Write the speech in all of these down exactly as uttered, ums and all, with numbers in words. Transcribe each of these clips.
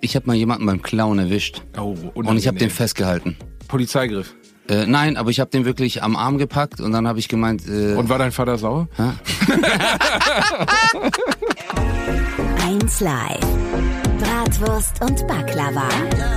ich habe mal jemanden beim Klauen erwischt. Oh, und ich habe den festgehalten. Polizeigriff? Äh, nein, aber ich habe den wirklich am Arm gepackt und dann habe ich gemeint... Äh, und war dein Vater sauer? eins Live. Bratwurst und Baklava.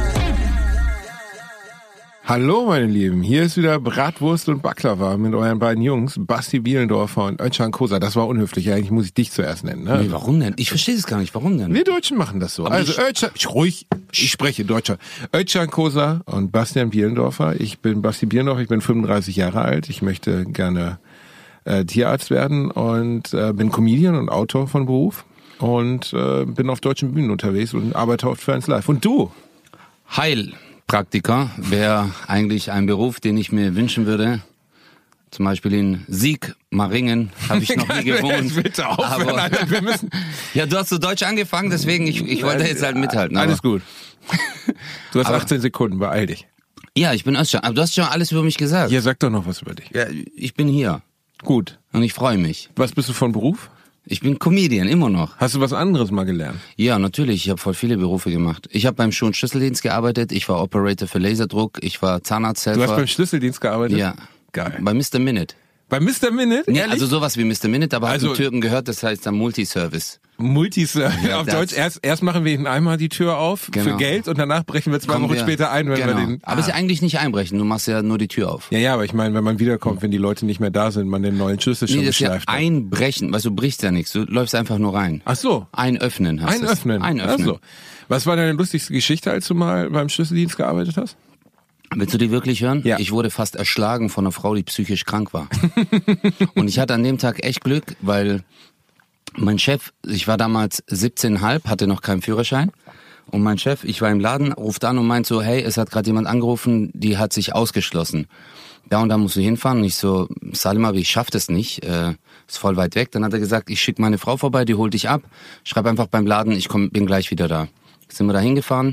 Hallo meine Lieben, hier ist wieder Bratwurst und Baklava mit euren beiden Jungs, Basti Bielendorfer und Özcan Kosa. Das war unhöflich, eigentlich muss ich dich zuerst nennen. Ne? Nee, warum denn? Ich verstehe es gar nicht, warum denn? Wir Deutschen machen das so. Aber also ich, Özcan, ich, ruhig, ich spreche Deutscher. Özcan Kosa und Bastian Bielendorfer. Ich bin Basti Bielendorfer, ich bin fünfunddreißig Jahre alt. Ich möchte gerne äh, Tierarzt werden und äh, bin Comedian und Autor von Beruf und äh, bin auf deutschen Bühnen unterwegs und arbeite oft für eins Live. Und du? Heil. Praktiker wäre eigentlich ein Beruf, den ich mir wünschen würde. Zum Beispiel in Sieg-Maringen habe ich noch nie gewohnt. Bitte aufhören, aber, Alter, wir müssen ja, du hast so Deutsch angefangen, deswegen ich, ich wollte jetzt halt mithalten. Aber, alles gut. Du hast aber, achtzehn Sekunden, beeil dich. Ja, ich bin Özcan. Aber du hast schon alles über mich gesagt. Ja, sag doch noch was über dich. Ja, ich bin hier. Gut. Und ich freue mich. Was bist du von Beruf? Ich bin Comedian, immer noch. Hast du was anderes mal gelernt? Ja, natürlich. Ich habe voll viele Berufe gemacht. Ich habe beim Schuh- und Schlüsseldienst gearbeitet. Ich war Operator für Laserdruck. Ich war Zahnarzthelfer. Du hast beim Schlüsseldienst gearbeitet? Ja. Geil. Bei Mister Minute. Bei Mister Minute? Nee, also sowas wie Mister Minute, aber also, hat den Türken gehört, das heißt dann Multiservice. Multiservice. Ja, auf Deutsch, erst, erst machen wir ihnen einmal die Tür auf genau. für Geld und danach brechen wir zwei Kommen Wochen wir, später ein, wenn genau. wir den... Ah. Aber es ist ja eigentlich nicht einbrechen, du machst ja nur die Tür auf. Ja, ja, aber ich meine, wenn man wiederkommt, wenn die Leute nicht mehr da sind, man den neuen Schlüssel schon nee, das geschleift ist ja einbrechen, weißt du, brichst ja nichts, du läufst einfach nur rein. Ach so. Einöffnen hast du. Einöffnen. Einöffnen. Ach so. Was war deine lustigste Geschichte, als du mal beim Schlüsseldienst gearbeitet hast? Willst du die wirklich hören? Ja. Ich wurde fast erschlagen von einer Frau, die psychisch krank war. Und ich hatte an dem Tag echt Glück, weil mein Chef, ich war damals siebzehn Komma fünf, hatte noch keinen Führerschein. Und mein Chef, ich war im Laden, ruft an und meint so, hey, es hat gerade jemand angerufen, die hat sich ausgeschlossen. Da und da musst du hinfahren. Und ich so, Salim, aber ich schaff das nicht, äh, ist voll weit weg. Dann hat er gesagt, ich schicke meine Frau vorbei, die holt dich ab. Schreib einfach beim Laden, ich komm, bin gleich wieder da. Jetzt sind wir da hingefahren.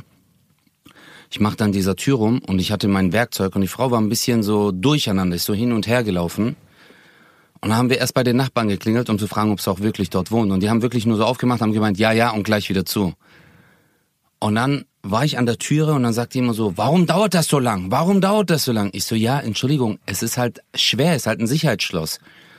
Ich mach dann dieser Tür rum und ich hatte mein Werkzeug und die Frau war ein bisschen so durcheinander, ist so hin und her gelaufen. Und dann haben wir erst bei den Nachbarn geklingelt, um zu fragen, ob sie auch wirklich dort wohnt. Und die haben wirklich nur so aufgemacht, haben gemeint, ja, ja, und gleich wieder zu. Und dann war ich an der Türe und dann sagt die immer so, warum dauert das so lang? Warum dauert das so lang? Ich so, ja, Entschuldigung, es ist halt schwer, es ist halt ein Sicherheitsschloss.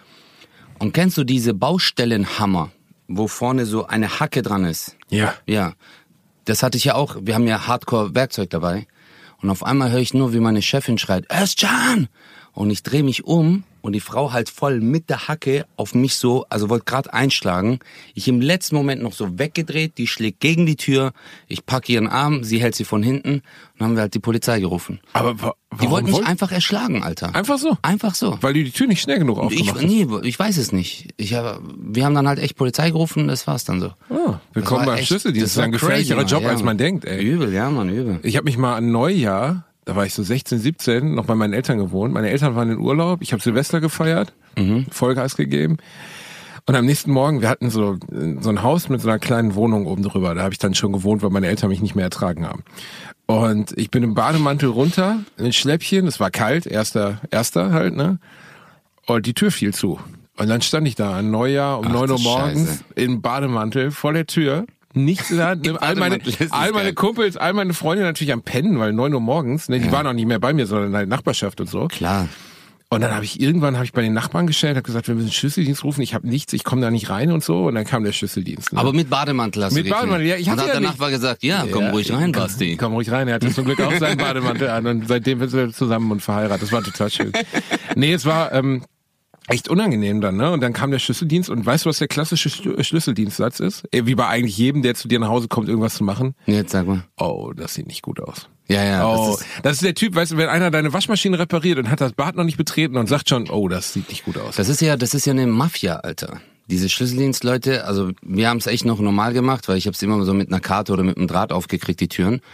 Und kennst du diese Baustellenhammer, wo vorne so eine Hacke dran ist? Ja. Ja. Das hatte ich ja auch. Wir haben ja Hardcore-Werkzeug dabei. Und auf einmal höre ich nur, wie meine Chefin schreit, Özcan! Und ich drehe mich um und die Frau halt voll mit der Hacke auf mich so, also wollte gerade einschlagen. Ich im letzten Moment noch so weggedreht, die schlägt gegen die Tür. Ich packe ihren Arm, sie hält sie von hinten. Und dann haben wir halt die Polizei gerufen. Aber wa- Die wollten mich wollt- einfach erschlagen, Alter. Einfach so? Einfach so. Weil du die Tür nicht schnell genug Ich, aufgemacht hast? nee, ich weiß es nicht. Ich hab, wir haben dann halt echt Polizei gerufen, das war's dann so. Ah, willkommen war beim echt- Schlüsseldienst. das Das ist ein war gefährlicherer crazy, Job, Mann, als ja, man Mann. denkt, ey. Übel, ja, Mann, übel. Ich habe mich mal an Neujahr, da war ich so sechzehn, siebzehn, noch bei meinen Eltern gewohnt. Meine Eltern waren in Urlaub, ich habe Silvester gefeiert, mhm. Vollgas gegeben. Und am nächsten Morgen, wir hatten so, so ein Haus mit so einer kleinen Wohnung oben drüber. Da habe ich dann schon gewohnt, weil meine Eltern mich nicht mehr ertragen haben. Und ich bin im Bademantel runter, in ein Schläppchen, es war kalt, erster, erster halt, ne? Und die Tür fiel zu. Und dann stand ich da an Neujahr um Ach, neun Uhr du morgens Scheiße. im Bademantel vor der Tür. Nichts in der Hand. All meine, Bademantel, das ist all meine geil. Kumpels, all meine Freunde natürlich am Pennen, weil neun Uhr morgens, ne, die Ja. waren auch nicht mehr bei mir, sondern in der Nachbarschaft und so. Klar. Und dann habe ich irgendwann habe ich bei den Nachbarn gestellt, habe gesagt, wir müssen Schlüsseldienst rufen, ich habe nichts, ich komme da nicht rein und so. Und dann kam der Schlüsseldienst. Ne? Aber mit Bademantel hast Mit du Bademantel, ja, ich Und hatte hat ja der nicht- Nachbar gesagt, ja, komm Ja, ruhig rein, komm, Basti. Komm ruhig rein, er hatte zum Glück auch seinen Bademantel an und seitdem sind wir zusammen und verheiratet. Das war total schön. Nee, es war ähm, echt unangenehm dann, ne? Und dann kam der Schlüsseldienst und weißt du, was der klassische Schlü- Schlüsseldienstsatz ist? Wie bei eigentlich jedem, der zu dir nach Hause kommt, irgendwas zu machen. Jetzt sag mal. Oh, das sieht nicht gut aus. Ja, ja, Oh, das ist, das ist der Typ, weißt du, wenn einer deine Waschmaschine repariert und hat das Bad noch nicht betreten und sagt schon, oh, das sieht nicht gut aus. das ist ja, das ist ja eine Mafia, Alter. Diese Schlüsseldienstleute, also wir haben es echt noch normal gemacht, weil ich habe es immer so mit einer Karte oder mit einem Draht aufgekriegt, die Türen.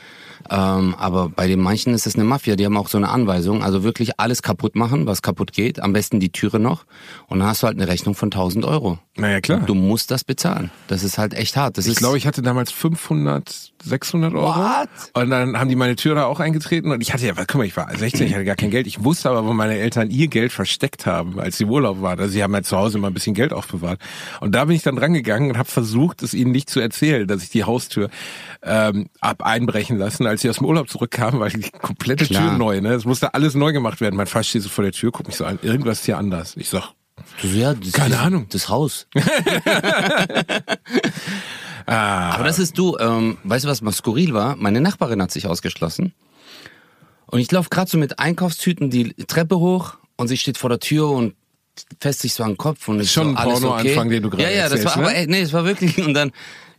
Ähm, aber bei den manchen ist es eine Mafia, die haben auch so eine Anweisung, also wirklich alles kaputt machen, was kaputt geht, am besten die Türe noch und dann hast du halt eine Rechnung von tausend Euro. Naja, klar. Und du musst das bezahlen. Das ist halt echt hart. Das Ich ist glaube, ich hatte damals fünfhundert, sechshundert Euro. What? Und dann haben die meine Tür da auch eingetreten und ich hatte ja, guck mal, ich war sechzehn, ich hatte gar kein Geld. Ich wusste aber, wo meine Eltern ihr Geld versteckt haben, als sie im Urlaub waren. Also sie haben halt zu Hause immer ein bisschen Geld aufbewahrt. Und da bin ich dann rangegangen und habe versucht, es ihnen nicht zu erzählen, dass ich die Haustür ähm, ab einbrechen lassen, als sie aus dem Urlaub zurückkamen, weil die komplette Klar. Tür neu, ne? Es musste alles neu gemacht werden. Mein Vater steht so vor der Tür, guckt mich so an, irgendwas ist hier anders. Ich sag, ja, das keine ist, Ahnung. Das Haus. ah, Aber das ist du, ähm, weißt du, was mal skurril war? Meine Nachbarin hat sich ausgeschlossen. Und ich laufe gerade so mit Einkaufstüten die Treppe hoch und sie steht vor der Tür und fässt sich so an den Kopf. Und ist schon so, ein alles Porno-Anfang, okay. den du gerade Ja, ja, das erzählst, war, ne? aber ey, nee, es war wirklich, und dann,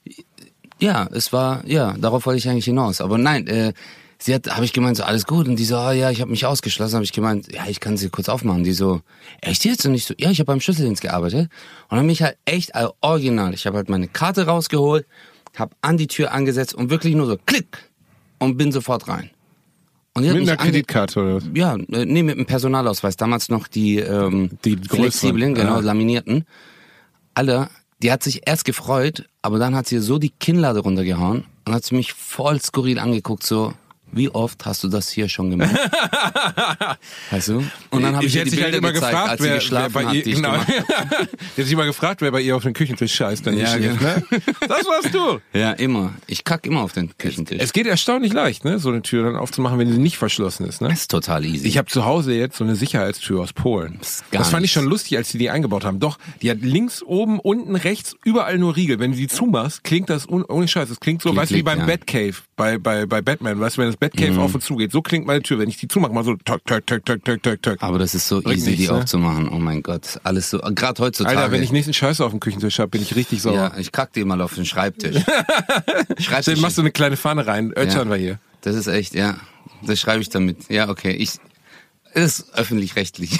ja, es war, ja, darauf wollte ich eigentlich hinaus. Aber nein, äh, sie hat, habe ich gemeint, so alles gut. Und die so, ah ja, ich habe mich ausgeschlossen. Habe ich gemeint, ja, ich kann sie kurz aufmachen. Die so, echt jetzt? Und ich so, ja, ich habe beim Schlüsseldienst gearbeitet. Und dann bin ich halt echt also original. Ich habe halt meine Karte rausgeholt, habe an die Tür angesetzt und wirklich nur so klick und bin sofort rein. Und die hat mit mich einer ange- Kreditkarte oder was? Ja, äh, nee, mit dem Personalausweis. Damals noch die, ähm, Die größeren, flexiblen, genau, ja. laminierten. Alter, die hat sich erst gefreut, aber dann hat sie so die Kinnlade runtergehauen und hat sie mich voll skurril angeguckt, so, wie oft hast du das hier schon gemacht? Weißt du? Und dann habe ich, ich ihr hätte die sich Bilder halt immer gezeigt, gefragt, als sie wer, wer geschlafen bei hat, ihr, die ich genau. gemacht Ich hätte sich mal gefragt, wer bei ihr auf den Küchentisch scheißt, dann Ja, nicht schläft, ne? Das warst du. Ja, immer. Ich kack immer auf den Küchentisch. Es geht erstaunlich leicht, ne, so eine Tür dann aufzumachen, wenn sie nicht verschlossen ist, ne? Das ist total easy. Ich habe zu Hause jetzt so eine Sicherheitstür aus Polen. Das Das, ist gar fand ich nichts. schon lustig, als sie die eingebaut haben. Doch, die hat links, oben, unten, rechts, überall nur Riegel. Wenn du die zumachst, klingt das un- ohne Scheiß. Das klingt so, Klick, weißt du, wie klick, beim ja. Batcave, bei, bei, bei Batman, weißt du, wenn das Batcave auf und zu geht. So klingt meine Tür. Wenn ich die zumache, mal so, tok, tok, tok, tok, tok, tok, tok. aber das ist so Bringt easy, nichts, die ne? aufzumachen. Oh mein Gott. Alles so, gerade heutzutage. Alter, wenn ich nächsten Scheiße auf dem Küchentisch habe, bin ich richtig sauer. Ja, ich kack dir mal auf den Schreibtisch. Schreibtisch. Dann machst du eine kleine Fahne rein. Ötschern wir hier. Das ist echt, ja. Das schreibe ich damit. Ja, okay. Ich, das ist öffentlich-rechtlich.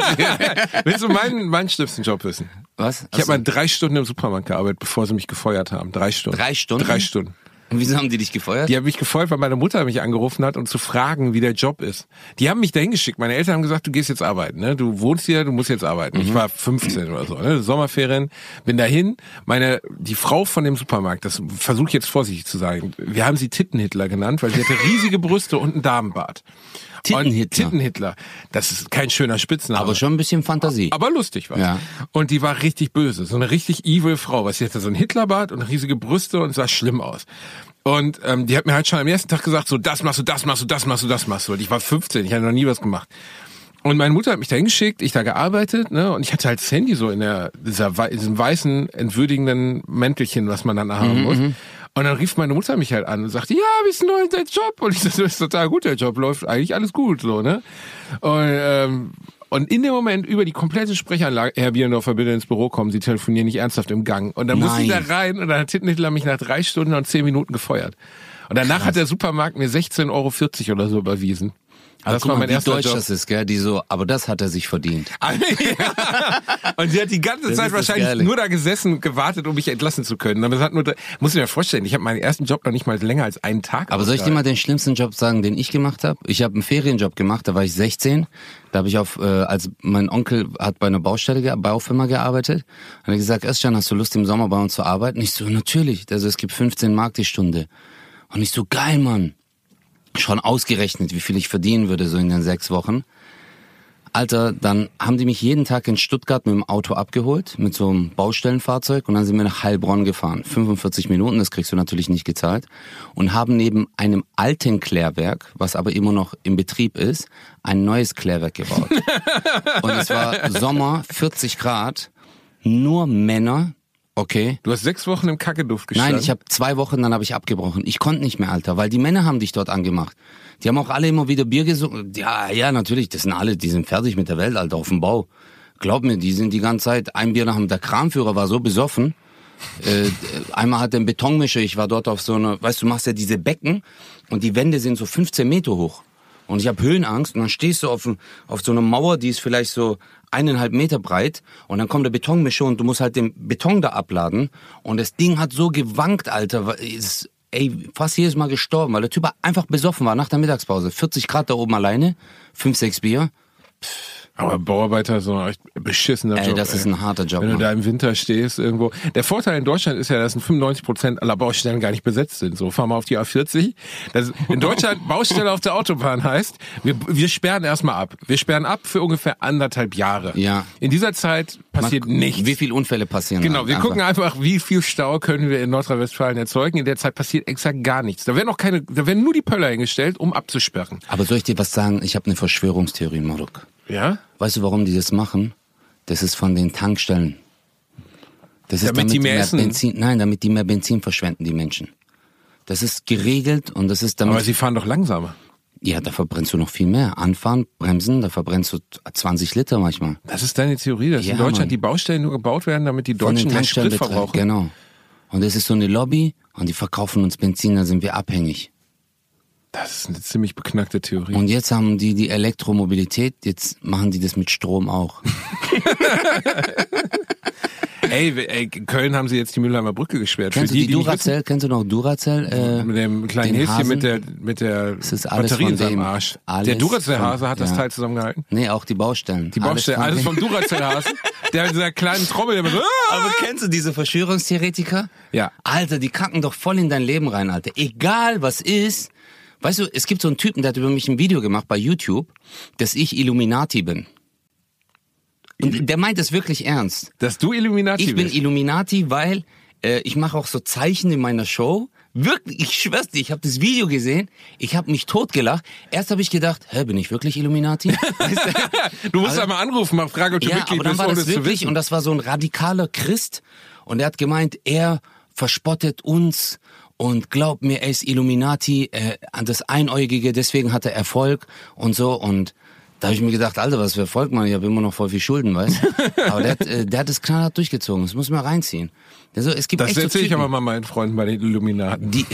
Willst du meinen, meinen schlimmsten Job wissen? Was? Ich habe mal drei Stunden im Supermarkt gearbeitet, bevor sie mich gefeuert haben. Drei Stunden. Drei Stunden? Drei Stunden. Und wieso haben die dich gefeuert? Die haben mich gefeuert, weil meine Mutter mich angerufen hat, um zu fragen, wie der Job ist. Die haben mich dahin geschickt. Meine Eltern haben gesagt, du gehst jetzt arbeiten, ne? Du wohnst hier, du musst jetzt arbeiten. Ich war fünfzehn oder so, ne? Sommerferien. Bin dahin. Meine, die Frau von dem Supermarkt, das versuche ich jetzt vorsichtig zu sagen. Wir haben sie Tittenhitler genannt, weil sie hatte riesige Brüste und einen Damenbart. Tittenhitler. Und Tittenhitler. Das ist kein schöner Spitzname. Aber schon ein bisschen Fantasie. Aber lustig war Ja. Und die war richtig böse. So eine richtig evil Frau. Was, sie hatte so einen Hitlerbart und riesige Brüste und sah schlimm aus. Und ähm, die hat mir halt schon am ersten Tag gesagt, so das machst du, das machst du, das machst du, das machst du. Und ich war fünfzehn, ich hatte noch nie was gemacht. Und meine Mutter hat mich da hingeschickt, ich da gearbeitet, ne? Und ich hatte halt das Handy so in der dieser, diesem weißen, entwürdigenden Mäntelchen, was man dann haben muss. Und dann rief meine Mutter mich halt an und sagte, ja, wie ist denn neu dein Job? Und ich so, das ist total gut, der Job läuft eigentlich alles gut, so, ne? Und, ähm, und in dem Moment über die komplette Sprechanlage, Herr Bierendorfer, bitte ins Büro kommen, Sie telefonieren nicht ernsthaft im Gang. Und dann musste ich da Nein. rein und dann hat Tittenhitler mich nach drei Stunden und zehn Minuten gefeuert. Und danach hat der Supermarkt mir sechzehn Euro vierzig oder so überwiesen. Aber Das guck war mal, mein wie erster deutsch Job. das ist, gell? Die so, aber das hat er sich verdient. Und sie hat die ganze Das Zeit ist das wahrscheinlich Geile. nur da gesessen und gewartet, um mich entlassen zu können. Aber es hat nur, muss ich mir vorstellen, ich habe meinen ersten Job noch nicht mal länger als einen Tag. Aber soll ich dir mal den schlimmsten Job sagen, den ich gemacht habe? Ich habe einen Ferienjob gemacht, da war ich sechzehn. Da habe ich auf, äh, als mein Onkel hat bei einer Baustelle, ge- Baufirma gearbeitet. Hat er gesagt, Özcan, hast du Lust im Sommer bei uns zu arbeiten? Ich so, natürlich. Also es gibt fünfzehn Mark die Stunde. Und ich so, geil, Mann. Schon ausgerechnet, wie viel ich verdienen würde so in den sechs Wochen. Alter, dann haben die mich jeden Tag in Stuttgart mit dem Auto abgeholt, mit so einem Baustellenfahrzeug, und dann sind wir nach Heilbronn gefahren. fünfundvierzig Minuten, das kriegst du natürlich nicht gezahlt. Und haben neben einem alten Klärwerk, was aber immer noch im Betrieb ist, ein neues Klärwerk gebaut. Und es war Sommer, vierzig Grad, nur Männer, okay. Du hast sechs Wochen im Kackeduft gestanden. Nein, ich habe zwei Wochen, dann habe ich abgebrochen. Ich konnte nicht mehr, Alter, weil die Männer haben dich dort angemacht. Die haben auch alle immer wieder Bier gesungen. Ja, ja, natürlich, das sind alle, die sind fertig mit der Welt, Alter, auf dem Bau. Glaub mir, die sind die ganze Zeit, ein Bier nach dem, der Kranführer war so besoffen. Äh, einmal hat der einen Betonmischer, ich war dort auf so einer, weißt du, machst ja diese Becken und die Wände sind so fünfzehn Meter hoch. Und ich habe Höhenangst und dann stehst du auf, auf so einer Mauer, die ist vielleicht so eineinhalb Meter breit und dann kommt der Betonmischer und du musst halt den Beton da abladen und das Ding hat so gewankt, Alter, es, ey, fast jedes Mal gestorben, weil der Typ einfach besoffen war nach der Mittagspause. vierzig Grad da oben alleine, fünf, sechs Bier. Pff. Aber Bauarbeiter ist so ein echt beschissener Ey, Job. das ist ein harter Job. Wenn du Mann. da im Winter stehst irgendwo. Der Vorteil in Deutschland ist ja, dass fünfundneunzig Prozent aller Baustellen gar nicht besetzt sind. So, fahr mal auf die A vierzig. Das, in Deutschland Baustelle auf der Autobahn heißt, wir, wir sperren erstmal ab. Wir sperren ab für ungefähr anderthalb Jahre. Ja. In dieser Zeit passiert Man, nichts. Wie viele Unfälle passieren? Genau, wir einfach. gucken einfach, wie viel Stau können wir in Nordrhein-Westfalen erzeugen. In der Zeit passiert exakt gar nichts. Da werden auch keine, da werden nur die Pöller hingestellt, um abzusperren. Aber soll ich dir was sagen? Ich habe eine Verschwörungstheorie, Maruk. Ja? Weißt du, warum die das machen? Das ist von den Tankstellen. Das ist Damit die mehr essen? Benzin, nein, damit die mehr Benzin verschwenden, die Menschen. Das ist geregelt und das ist damit... Aber sie fahren doch langsamer. Ja, da verbrennst du noch viel mehr. Anfahren, bremsen, da verbrennst du zwanzig Liter manchmal. Das ist deine Theorie, dass Ja, in Deutschland Mann. die Baustellen nur gebaut werden, damit die Von den Deutschen mehr Sprit Tankstellenbetreibern, verbrauchen? genau. Und das ist so eine Lobby und die verkaufen uns Benzin, da sind wir abhängig. Das ist eine ziemlich beknackte Theorie. Und jetzt haben die die Elektromobilität, jetzt machen die das mit Strom auch. ey, ey, in Köln haben sie jetzt die Mülheimer Brücke gesperrt. Kennst Für du die, die die nicht Duracell? Kennst du noch Duracell? wissen, Äh, mit dem kleinen den Häschen Hasen? mit der, mit der Das ist alles Batterie von in seinem dem. Arsch. Alles Der Duracell-Hase hat das von- Teil zusammengehalten. Nee, auch die Baustellen. Die Baustelle, alles, alles vom Duracell-Hasen. Der mit dieser kleinen Trommel, der mit so, Aber kennst du diese Verschwörungstheoretiker? Ja. Alter, die kacken doch voll in dein Leben rein, Alter. Egal was ist. Weißt du, es gibt so einen Typen, der hat über mich ein Video gemacht bei YouTube, dass ich Illuminati bin. Und der meint es wirklich ernst. dass du Illuminati Ich bin bist. Illuminati, weil äh, ich mache auch so Zeichen in meiner Show. Wirklich, ich schwör's dir, ich habe das Video gesehen, ich habe mich totgelacht. Erst habe ich gedacht, hä, bin ich wirklich Illuminati? Weißt du? Du musst Aber- einmal anrufen, mal fragen, ob du Ja, Mitglied aber dann bist, war ohne das es zu wirklich, wissen. und das war so ein radikaler Christ, und er hat gemeint, er verspottet uns und glaubt mir, er ist Illuminati, äh, an das Einäugige, deswegen hat er Erfolg und so, und da habe ich mir gedacht, Alter, was für Erfolg, Mann, ich habe immer noch voll viel Schulden, weißt du? Aber der hat, äh, der hat das knallhart durchgezogen, das muss man reinziehen. Also, es gibt Das echt so erzähle ich Typen, aber mal meinen Freunden bei den Illuminaten. die,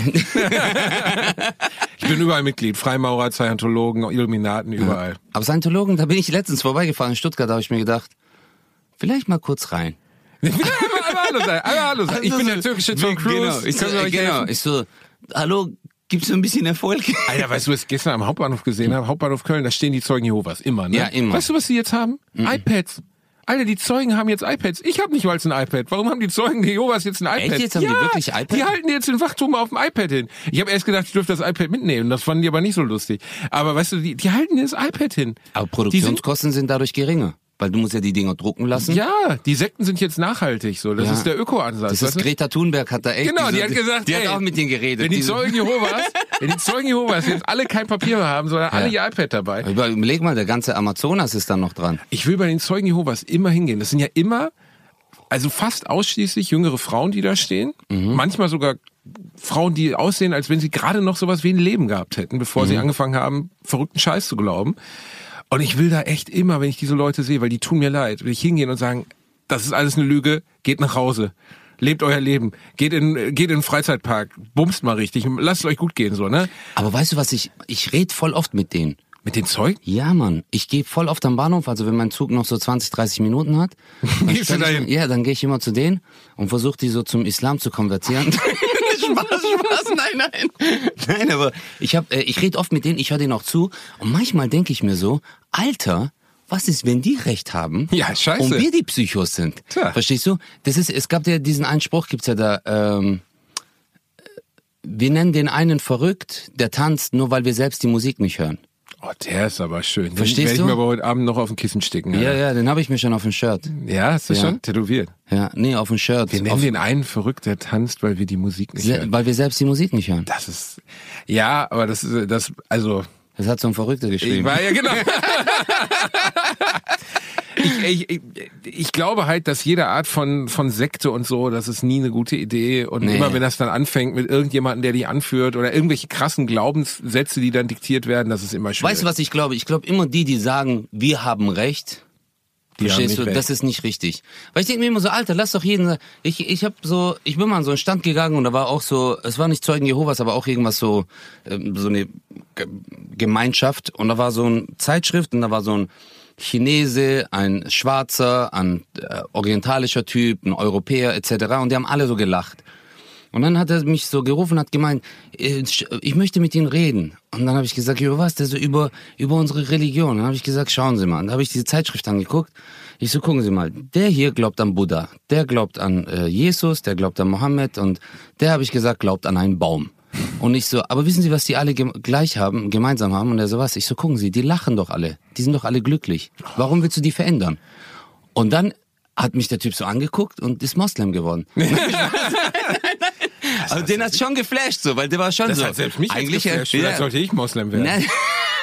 Ich bin überall Mitglied. Freimaurer, Scientologen, Illuminaten, überall. aber Scientologen, da bin ich letztens vorbeigefahren in Stuttgart, da habe ich mir gedacht, vielleicht mal kurz rein. einmal, einmal hallo sein, einmal hallo sein. Ich bin der türkische Tom Cruise. Genau, ich so, Können wir äh, euch genau. helfen? Ich so, hallo, gibt's so ein bisschen Erfolg? Alter, weißt du, was ich gestern am Hauptbahnhof gesehen habe? Hauptbahnhof Köln, da stehen die Zeugen Jehovas. Immer, ne? Ja, immer. Weißt du, was sie jetzt haben? iPads. Alter, die Zeugen haben jetzt iPads. Ich habe nicht mal ein iPad. Warum haben die Zeugen Jehovas jetzt ein iPad? Echt jetzt? Haben ja, die wirklich iPad? Die halten jetzt den Wachturm auf dem iPad hin. Ich habe erst gedacht, ich dürfte das iPad mitnehmen. Das fanden die aber nicht so lustig. Aber weißt du, die, die halten jetzt das iPad hin. Aber Die Produktionskosten sind dadurch geringer, weil du musst ja die Dinger drucken lassen. Ja, die Sekten sind jetzt nachhaltig. So, das Ja. ist der Öko-Ansatz. Das ist weißt du? Greta Thunberg hat da echt. Genau, diese, die hat gesagt, die ey, hat auch mit denen geredet. Wenn die Diese- Zeugen Jehovas, wenn die Zeugen Jehovas jetzt alle kein Papier mehr haben, sondern alle ihr iPad dabei. Überleg mal, der ganze Amazonas ist dann noch dran. Ich will bei den Zeugen Jehovas immer hingehen. Das sind ja immer, also fast ausschließlich jüngere Frauen, die da stehen. Mhm. Manchmal sogar Frauen, die aussehen, als wenn sie gerade noch sowas wie ein Leben gehabt hätten, bevor Mhm. sie angefangen haben, verrückten Scheiß zu glauben. Und ich will da echt immer, wenn ich diese Leute sehe, weil die tun mir leid, will ich hingehen und sagen, das ist alles eine Lüge, geht nach Hause. Lebt euer Leben. Geht in, geht in den Freizeitpark. Bumst mal richtig. Lasst es euch gut gehen, so, ne? Aber weißt du was, ich, ich rede voll oft mit denen. Mit den Zeugen? Ja, Mann. Ich gehe voll oft am Bahnhof, also wenn mein Zug noch so zwanzig, dreißig Minuten hat. dann Gehst du stell ich- dahin? Ja, dann gehe ich immer zu denen und versuche die so zum Islam zu konvertieren. Spaß, Spaß, nein, nein. Nein, aber ich hab, äh, ich rede oft mit denen, ich höre denen auch zu und manchmal denke ich mir so, Alter, was ist, wenn die recht haben? Ja, scheiße. Und wir die Psychos sind. Tja. Verstehst du? Das ist, es gab ja diesen einen Spruch, gibt's ja da, ähm, wir nennen den einen verrückt, der tanzt, nur weil wir selbst die Musik nicht hören. Oh, der ist aber schön. Den Verstehst werde ich du? mir aber heute Abend noch auf ein Kissen sticken. Ja, Alter. ja, den habe ich mir schon auf dem Shirt. Ja, hast du Ja. schon tätowiert? Ja, nee, auf dem Shirt. Wir nennen auf, den einen verrückt, der tanzt, weil wir die Musik nicht se- hören. weil wir selbst die Musik nicht hören. Das ist, ja, aber das ist, das, also, Das hat so ein Verrückter ich geschrieben. war ja genau. ich, ich, ich, ich glaube halt, dass jede Art von, von Sekte und so, das ist nie eine gute Idee. Und Nee. immer wenn das dann anfängt mit irgendjemandem, der die anführt oder irgendwelche krassen Glaubenssätze, die dann diktiert werden, das ist immer schwierig. Weißt du, was ich glaube? Ich glaube immer die, die sagen, wir haben Recht. Die haben Verstehst nicht du? recht. Das ist nicht richtig. Weil ich denke mir immer so, Alter, lass doch jeden. Ich ich habe so, ich bin mal an so einen Stand gegangen und da war auch so, es war nicht Zeugen Jehovas, aber auch irgendwas so, ähm, so eine Ge- Gemeinschaft und da war so eine Zeitschrift und da war so ein Chinese, ein Schwarzer, ein äh, orientalischer Typ, ein Europäer et cetera und die haben alle so gelacht. Und dann hat er mich so gerufen, hat gemeint, ich möchte mit Ihnen reden. Und dann habe ich gesagt, über was? Der so, über, über unsere Religion. Dann habe ich gesagt, schauen Sie mal. Und dann habe ich diese Zeitschrift angeguckt. Ich so, gucken Sie mal, der hier glaubt an Buddha, der glaubt an äh, Jesus, der glaubt an Mohammed und der, habe ich gesagt, glaubt an einen Baum. Und ich so, aber wissen Sie, was die alle gem- gleich haben, gemeinsam haben? Und er so, was? Ich so, gucken Sie, die lachen doch alle. Die sind doch alle glücklich. Warum willst du die verändern? Und dann hat mich der Typ so angeguckt und ist Moslem geworden. Also den hat's schon geflasht, so, weil der war schon das so. Hat selbst mich eigentlich geflasht, ja, vielleicht sollte ich Moslem werden. Nein.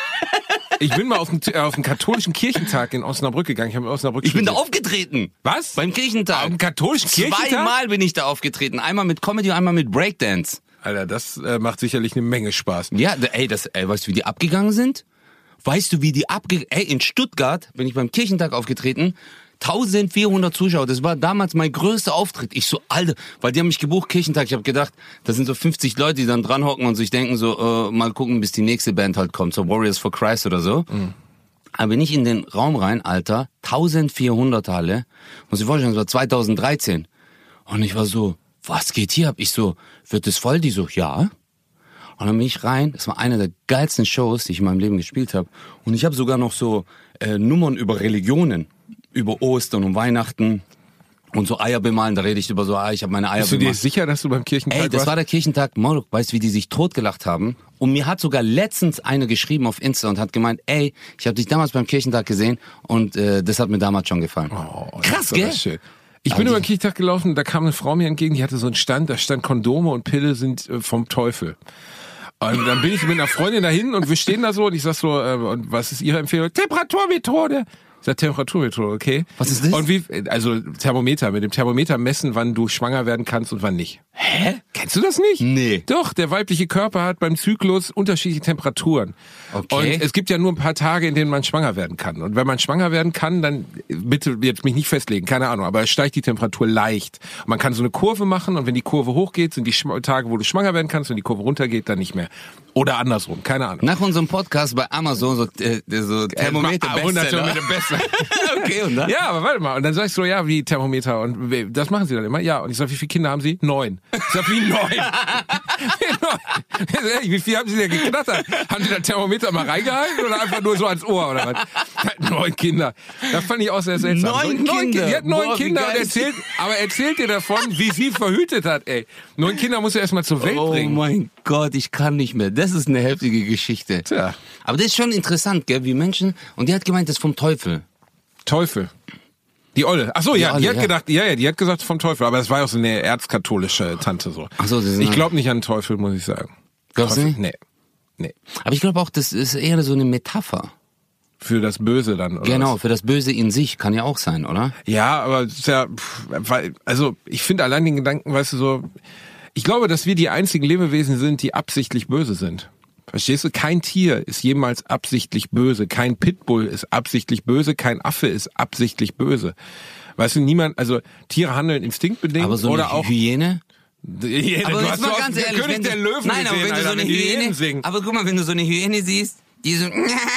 Ich bin mal auf den, auf den katholischen Kirchentag in Osnabrück gegangen. Ich habe in Osnabrück Ich bin da studiert. aufgetreten. Was? Beim Kirchentag. Auf dem katholischen Kirchentag? Zweimal bin ich da aufgetreten. Einmal mit Comedy und einmal mit Breakdance. Alter, das äh, macht sicherlich eine Menge Spaß. Ja, da- ey, das, ey, weißt du, wie die abgegangen sind? Weißt du, wie die abgegangen... Ey, in Stuttgart bin ich beim Kirchentag aufgetreten. eintausendvierhundert Zuschauer, das war damals mein größter Auftritt. Ich so, Alter, weil die haben mich gebucht, Kirchentag. Ich habe gedacht, das sind so fünfzig Leute, die dann dran hocken und sich denken so, äh, mal gucken, bis die nächste Band halt kommt, so Warriors for Christ oder so. Mhm. Aber bin ich in den Raum rein, Alter, eintausendvierhundert Halle, muss ich vorstellen, das war zweitausenddreizehn. Und ich war so, was geht hier ab? Ich so, wird das voll? Die so, ja. Und dann bin ich rein, das war eine der geilsten Shows, die ich in meinem Leben gespielt habe. Und ich habe sogar noch so äh, Nummern über Religionen, über Ostern und Weihnachten und so Eier bemalen. Da rede ich über so, ah, ich habe meine Eier Bist du dir bemalt. sicher, dass du beim Kirchentag Ey, das warst? war der Kirchentag, Morduk, weißt du, wie die sich totgelacht haben? Und mir hat sogar letztens eine geschrieben auf Insta und hat gemeint, ey, ich habe dich damals beim Kirchentag gesehen und äh, das hat mir damals schon gefallen. Oh, Krass, das gell? ist schön. Ich bin Also- über den Kirchtag gelaufen, da kam eine Frau mir entgegen, die hatte so einen Stand, da stand Kondome und Pille sind äh, vom Teufel. Und dann bin ich mit einer Freundin dahin und wir stehen da so und ich sag so, äh, und was ist Ihre Empfehlung? Temperaturmethode. Ich sag Temperaturmethode, okay. Was ist das? Und wie, also Thermometer, mit dem Thermometer messen, wann du schwanger werden kannst und wann nicht. Hä? Kennst du das nicht? Nee. Doch, der weibliche Körper hat beim Zyklus unterschiedliche Temperaturen. Okay. Und es gibt ja nur ein paar Tage, in denen man schwanger werden kann. Und wenn man schwanger werden kann, dann, bitte jetzt mich nicht festlegen, keine Ahnung, aber es steigt die Temperatur leicht. Und man kann so eine Kurve machen und wenn die Kurve hochgeht, sind die Sch- Tage, wo du schwanger werden kannst, wenn die Kurve runtergeht, dann nicht mehr. Oder andersrum, keine Ahnung. Nach unserem Podcast bei Amazon so, äh, so Thermometer hundert Bestseller. Thermometer Bestseller. Okay, und dann? Ja, aber warte mal. Und dann sag ich so, ja, wie Thermometer. Und we- das machen sie dann immer. Ja, und ich sag, wie viele Kinder haben sie? Neun. Ich sag, wie neun? Wie neun? Ehrlich, wie viel haben sie denn geknattert? Haben sie das Thermometer mal reingehalten oder einfach nur so ans Ohr oder was? Neun Kinder. Das fand ich auch sehr seltsam. Neun so, Kinder? Die hat neun Boah, wie Kinder und geil. erzählt, aber erzählt dir davon, wie sie verhütet hat, ey. Neun Kinder musst du erstmal zur Welt Oh bringen. mein Gott, ich kann nicht mehr. Das ist eine heftige Geschichte. Tja. Aber das ist schon interessant, gell, wie Menschen, und die hat gemeint, das ist vom Teufel. Teufel. Die Olle. Ach so, ja, Olle, die hat ja. gedacht, ja, ja, die hat gesagt vom Teufel, aber das war ja auch so eine erzkatholische Tante so. Ach so, sie sind ich halt- glaube nicht an den Teufel, muss ich sagen. Glaubst du Teufel, nicht? Nee. Nee. Aber ich glaube auch, das ist eher so eine Metapher. Für das Böse dann, oder? Genau, was? für das Böse in sich kann ja auch sein, oder? Ja, aber es ist ja, pff, weil, also ich finde allein den Gedanken, weißt du so, ich glaube, dass wir die einzigen Lebewesen sind, die absichtlich böse sind. Verstehst du? Kein Tier ist jemals absichtlich böse. Kein Pitbull ist absichtlich böse. Kein Affe ist absichtlich böse. Weißt du, niemand, also Tiere handeln instinktbedingt Aber so eine oder auch Hyäne? Hyäne. Aber du jetzt hast mal so ganz oft ehrlich, König wenn der du, Löwen nein, aber gesehen, wenn du so Alter, eine die Hyänen Hyäne, singen. aber guck mal, wenn du so eine Hyäne siehst, die so,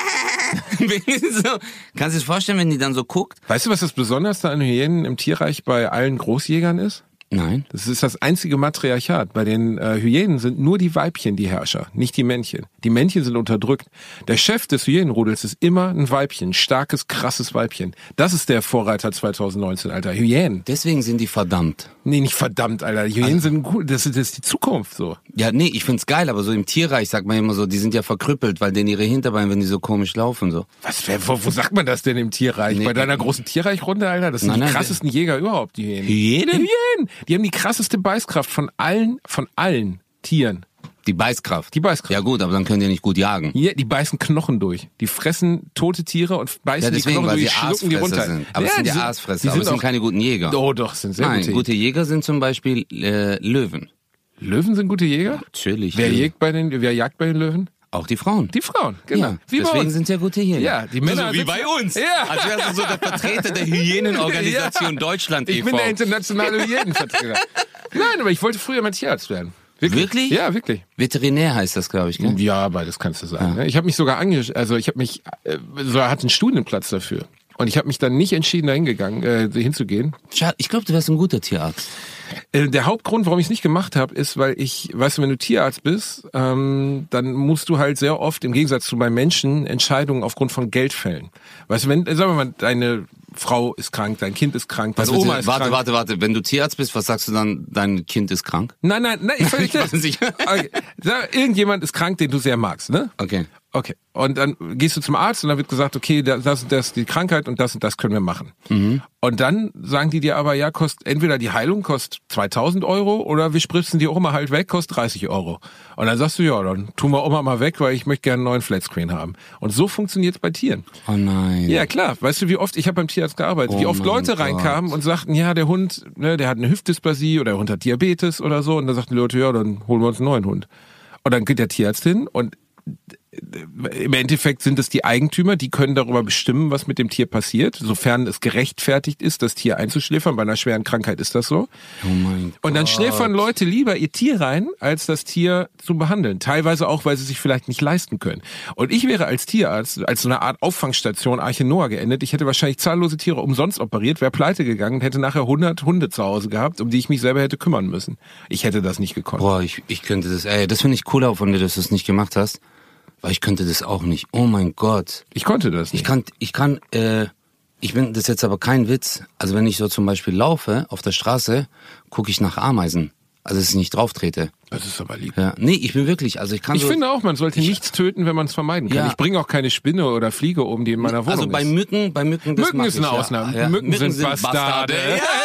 wenn die so, kannst du dir vorstellen, wenn die dann so guckt? Weißt du, was das Besonderste an Hyänen im Tierreich bei allen Großjägern ist? Nein. Das ist das einzige Matriarchat. Bei den äh, Hyänen sind nur die Weibchen die Herrscher, nicht die Männchen. Die Männchen sind unterdrückt. Der Chef des Hyänenrudels ist immer ein Weibchen, ein starkes, krasses Weibchen. Das ist der Vorreiter zwanzig neunzehn, Alter. Hyänen. Deswegen sind die verdammt. Nee, nicht verdammt, Alter. Die Hyänen sind gut. Das ist, das ist die Zukunft so. Ja, nee, ich find's geil, aber so im Tierreich sagt man immer so, die sind ja verkrüppelt, weil denen ihre Hinterbeine, wenn die so komisch laufen, so. Was, wer, wo, wo sagt man das denn im Tierreich? Nee, Bei deiner großen Tierreichrunde, Alter? Das sind Nein, die nein, krassesten Jäger überhaupt, die Hyänen. Hyänen? Hyänen! Die haben die krasseste Beißkraft von allen, von allen Tieren. Die Beißkraft. Die Beißkraft. Ja gut, aber dann können die nicht gut jagen. Ja, die beißen Knochen durch. Die fressen tote Tiere und beißen Ja, die deswegen, Knochen weil durch, sie schlucken die runter. Aasfresser sind. Aber es sind ja Aasfresser, die aber es sind auch, keine guten Jäger. Oh doch, sind sehr Nein, gute, gute Jäger sind zum Beispiel äh, Löwen. Löwen sind gute Jäger? Natürlich. Wer Löwen. jägt bei den, wer jagt bei den Löwen? Auch die Frauen. Die Frauen, genau. Ja, Wie bei deswegen uns. sind ja gute Jäger. Ja, die Männer so wie sind- bei uns. Ja. Als wärst du so der Vertreter der Hyänenorganisation Ja. Deutschland Ich e V bin der internationale Hyänenvertreter. Nein, aber ich wollte früher mal Tierarzt werden. Wirklich? Ja, wirklich. Veterinär heißt das, glaube ich, gell? Ja, beides kannst du sagen. ne? Ich habe mich sogar ange, also ich habe mich, äh, so hatte einen Studienplatz dafür. Und ich habe mich dann nicht entschieden, dahin gegangen, äh, hinzugehen. Schade, ich glaube, du wärst ein guter Tierarzt. Äh, Der Hauptgrund, warum ich es nicht gemacht habe, ist, weil ich, weißt du, wenn du Tierarzt bist, ähm, dann musst du halt sehr oft, im Gegensatz zu bei Menschen, Entscheidungen aufgrund von Geld fällen. Weißt du, wenn, sagen wir mal, deine Frau ist krank, dein Kind ist krank, deine Was Oma bitte? ist warte, krank. warte, warte. Wenn du Tierarzt bist, was sagst du dann, dein Kind ist krank? Nein, nein, nein, ich völlig Ich weiß nicht. okay. Sag, irgendjemand ist krank, den du sehr magst, ne? Okay. Okay. Und dann gehst du zum Arzt und dann wird gesagt, okay, das und das ist die Krankheit und das und das können wir machen. Mhm. Und dann sagen die dir aber, ja, kostet entweder die Heilung kostet zweitausend Euro oder wir spritzen die Oma halt weg, kostet dreißig Euro. Und dann sagst du, ja, dann tun wir Oma mal weg, weil ich möchte gerne einen neuen Flatscreen haben. Und so funktioniert's bei Tieren. Oh nein. Ja, klar. Weißt du, wie oft, ich habe beim Tierarzt gearbeitet, Oh wie oft mein Leute Gott. reinkamen und sagten, ja, der Hund, ne, der hat eine Hüftdysplasie oder der Hund hat Diabetes oder so. Und dann sagten die Leute, ja, dann holen wir uns einen neuen Hund. Und dann geht der Tierarzt hin und im Endeffekt sind es die Eigentümer, die können darüber bestimmen, was mit dem Tier passiert, sofern es gerechtfertigt ist, das Tier einzuschläfern. Bei einer schweren Krankheit ist das so. Oh mein Gott. Und dann schläfern Leute lieber ihr Tier rein, als das Tier zu behandeln. Teilweise auch, weil sie sich vielleicht nicht leisten können. Und ich wäre als Tierarzt, als so eine Art Auffangstation Arche Noah geendet. Ich hätte wahrscheinlich zahllose Tiere umsonst operiert, wäre pleite gegangen und hätte nachher hundert Hunde zu Hause gehabt, um die ich mich selber hätte kümmern müssen. Ich hätte das nicht gekonnt. Boah, ich, ich könnte das, ey, das finde ich cooler von dir, dass du es nicht gemacht hast. Weil ich könnte das auch nicht. Oh mein Gott. Ich konnte das nicht. Ich kann, ich kann, äh, ich bin, das ist jetzt aber kein Witz. Also wenn ich so zum Beispiel laufe auf der Straße, gucke ich nach Ameisen. Also dass ich nicht drauf trete. Das ist aber lieb. Ja. Nee, ich bin wirklich, also ich kann Ich so, finde auch, man sollte nichts töten, wenn man es vermeiden kann. Ja. Ich bringe auch keine Spinne oder Fliege um, die in meiner Wohnung also bei ist. Mücken, bei Mücken, das Mücken mach ist eine ich, Ausnahme. Ja. Ja. Mücken, sind Bastarde.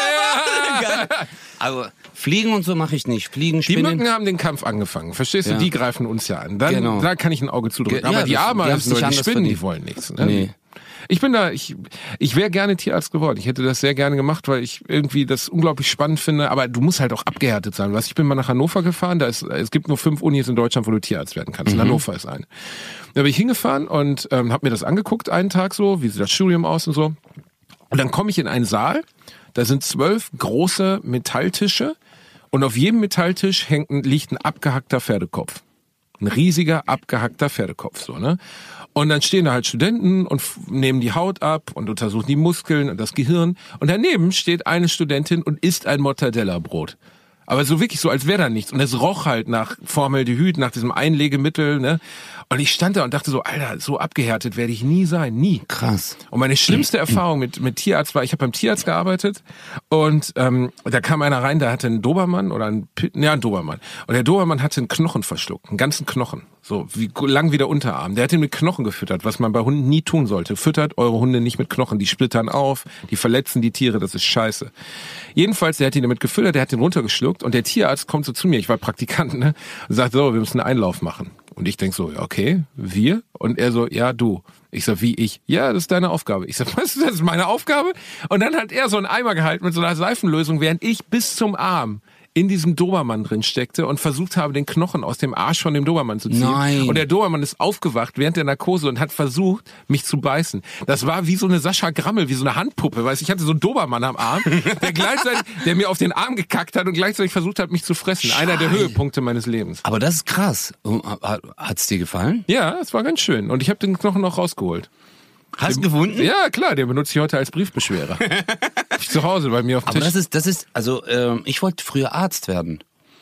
Ja, geil. Aber Fliegen und so mache ich nicht. Fliegen, Die Spinnen. Mücken haben den Kampf angefangen, verstehst du? Ja. Die greifen uns ja an. Dann, Genau. Da kann ich ein Auge zudrücken. Ge- Aber ja, die das- die Ameisen haben's oder nicht die anders Spinnen, die verdient. wollen nichts. Ne? Nee. Ich bin da, ich, ich wäre gerne Tierarzt geworden. Ich hätte das sehr gerne gemacht, weil ich irgendwie das unglaublich spannend finde. Aber du musst halt auch abgehärtet sein. Weißt, ich bin mal nach Hannover gefahren. Da ist, es gibt nur fünf Unis in Deutschland, wo du Tierarzt werden kannst. Mhm. In Hannover ist ein. Da bin ich hingefahren und ähm, habe mir das angeguckt einen Tag so, wie sieht das Studium aus und so. Und dann komme ich in einen Saal. Da sind zwölf große Metalltische. Und auf jedem Metalltisch hängt ein, liegt ein abgehackter Pferdekopf. Ein riesiger, abgehackter Pferdekopf, so, ne? Und dann stehen da halt Studenten und f- nehmen die Haut ab und untersuchen die Muskeln und das Gehirn. Und daneben steht eine Studentin und isst ein Mortadella-Brot. Aber so wirklich so, als wäre da nichts. Und es roch halt nach Formaldehyd, nach diesem Einlegemittel, ne? Und ich stand da und dachte so, Alter, so abgehärtet werde ich nie sein, nie. Krass. Und meine schlimmste Erfahrung mit, mit Tierarzt war, ich habe beim Tierarzt gearbeitet und ähm, da kam einer rein, der hatte einen Dobermann oder einen, Pi- ja, einen Dobermann. Und der Dobermann hatte einen Knochen verschluckt, einen ganzen Knochen, so wie lang wie der Unterarm. Der hat ihn mit Knochen gefüttert, was man bei Hunden nie tun sollte. Füttert eure Hunde nicht mit Knochen, die splittern auf, die verletzen die Tiere, das ist scheiße. Jedenfalls, der hat ihn damit gefüttert, der hat ihn runtergeschluckt und der Tierarzt kommt so zu mir, ich war Praktikant, ne, und sagt so, wir müssen einen Einlauf machen. Und ich denk so, ja, okay, wir? Und er so, ja, du. Ich so, wie ich? Ja, das ist deine Aufgabe. Ich so, was ist das, meine Aufgabe? Und dann hat er so einen Eimer gehalten mit so einer Seifenlösung, während ich bis zum Arm in diesem Dobermann drin steckte und versucht habe, den Knochen aus dem Arsch von dem Dobermann zu ziehen. Nein. Und der Dobermann ist aufgewacht während der Narkose und hat versucht, mich zu beißen. Das war wie so eine Sascha Grammel, wie so eine Handpuppe, weißt du? Ich hatte so einen Dobermann am Arm, der gleichzeitig, der mir auf den Arm gekackt hat und gleichzeitig versucht hat, mich zu fressen. Einer der Scheiße. Höhepunkte meines Lebens. Aber das ist krass. Hat's dir gefallen? Ja, es war ganz schön. Und ich habe den Knochen noch rausgeholt. Hast du gefunden? Ja, klar, den benutze ich heute als Briefbeschwerer. Hab ich zu Hause bei mir auf dem Aber Tisch. das ist, das ist, also ähm, ich wollte früher Arzt werden.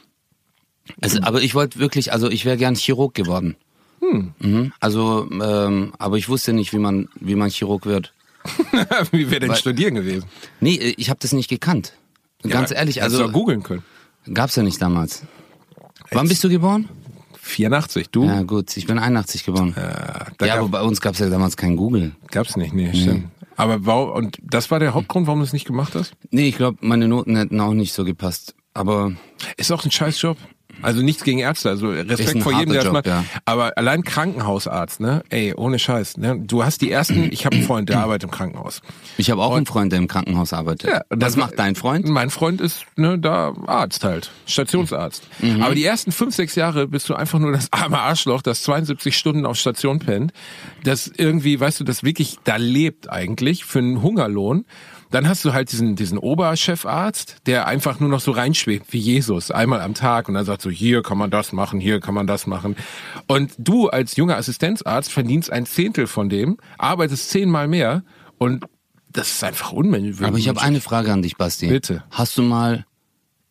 Also, aber ich wollte wirklich, also ich wäre gern Chirurg geworden. Hm. Mhm. Also, ähm, aber ich wusste nicht, wie man, wie man Chirurg wird. Wie wäre denn Weil- studieren gewesen? Nee, ich habe das nicht gekannt. Ganz Ja, ehrlich, hättest du also auch googeln können. gab's ja nicht damals. Wann bist du geboren? vierundachtzig, du? Ja gut, ich bin einundachtzig geboren. Ja, da ja, gab, aber bei uns gab's ja damals kein Google. gab's nicht, nee, stimmt. Aber warum, und das war der Hauptgrund, warum du es nicht gemacht hast? Nee, ich glaube, meine Noten hätten auch nicht so gepasst. Aber Ist auch ein Scheißjob. Also nichts gegen Ärzte, also Ist Respekt ein vor jedem, der das harter macht. Job, ja. Aber allein Krankenhausarzt, ne? Ey, ohne Scheiß, ne? Du hast die ersten, ich habe einen Freund, der arbeitet im Krankenhaus. ich habe auch einen Freund, der im Krankenhaus arbeitet. Ja, und Was das- macht dein Freund? Mein Freund ist ne, da Arzt halt, Stationsarzt. Mhm. Aber die ersten fünf, sechs Jahre bist du einfach nur das arme Arschloch, das zweiundsiebzig Stunden auf Station pennt, das irgendwie, weißt du, das wirklich da lebt eigentlich für einen Hungerlohn. Dann hast du halt diesen diesen Oberchefarzt, der einfach nur noch so reinschwebt wie Jesus, einmal am Tag und dann sagt so, hier kann man das machen, hier kann man das machen. Und du als junger Assistenzarzt verdienst ein Zehntel von dem, arbeitest zehnmal mehr und das ist einfach unmenschlich. Aber ich habe eine Frage an dich, Basti. Bitte. Hast du mal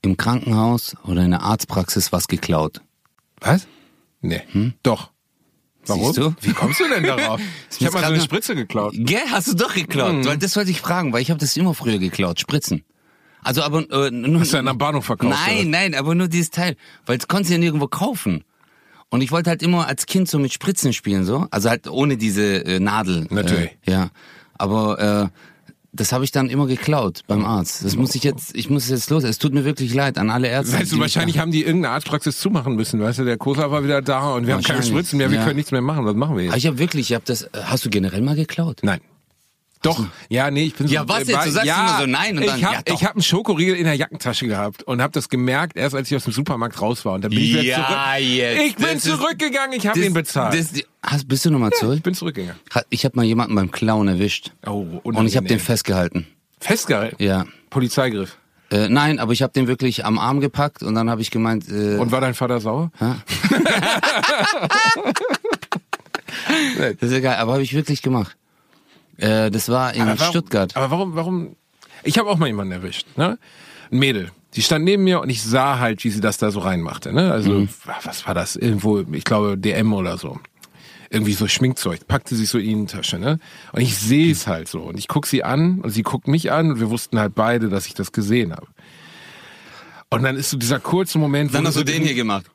im Krankenhaus oder in der Arztpraxis was geklaut? Was? Nee. Hm? Doch. Warum? Siehst du? Wie kommst du denn darauf? Ich habe mal so eine Spritze geklaut. Gell, hast du doch geklaut. Mhm. Weil das wollte ich fragen, weil ich habe das immer früher geklaut, Spritzen. Also aber äh, nur, Hast du einen am Bahnhof verkauft? Nein, oder? nein, aber nur dieses Teil, weil das konntest du ja nirgendwo kaufen. Und ich wollte halt immer als Kind so mit Spritzen spielen, so, also halt ohne diese äh, Nadel. Natürlich. Äh, ja, aber äh, das habe ich dann immer geklaut beim Arzt. Das muss ich jetzt, ich muss es jetzt los. Es tut mir wirklich leid an alle Ärzte. Weißt du, wahrscheinlich haben die irgendeine Arztpraxis zumachen müssen, weißt du, der Kosa war wieder da und wir haben keine Spritzen mehr, wir ja. können nichts mehr machen, was machen wir jetzt? Aber ich habe wirklich, ich habe das, hast du generell mal geklaut? Nein. Doch, ja, nee, ich bin so... Ja, was jetzt? Du sagst ja, immer so nein und dann, ich hab, ja doch. Ich habe einen Schokoriegel in der Jackentasche gehabt und habe das gemerkt, erst als ich aus dem Supermarkt raus war. Und dann bin ich wieder Ja, zurück. jetzt. Ich bin Das zurückgegangen, ich habe Das- ihn bezahlt. Das, hast, bist du nochmal zurück? Ich bin zurückgegangen. Ich habe mal jemanden beim Klauen erwischt. Oh, Und ich habe den unangenehm. festgehalten. Festgehalten? Ja. Polizeigriff. Äh, nein, aber ich habe den wirklich am Arm gepackt und dann habe ich gemeint... Äh, Und war dein Vater sauer? das ist ja geil, aber habe ich wirklich gemacht. Äh, das war in Aber warum, Stuttgart. Aber warum, warum? Ich habe auch mal jemanden erwischt, ne? Ein Mädel. Die stand neben mir und ich sah halt, wie sie das da so reinmachte, ne? Also, Mhm. was war das? Irgendwo, ich glaube, D M oder so. Irgendwie so Schminkzeug. Packte sich so in die Tasche, ne? Und ich sehe es halt so. Und ich guck sie an und sie guckt mich an und wir wussten halt beide, dass ich das gesehen habe. Und dann ist so dieser kurze Moment, wo Dann hast du so den hier gemacht.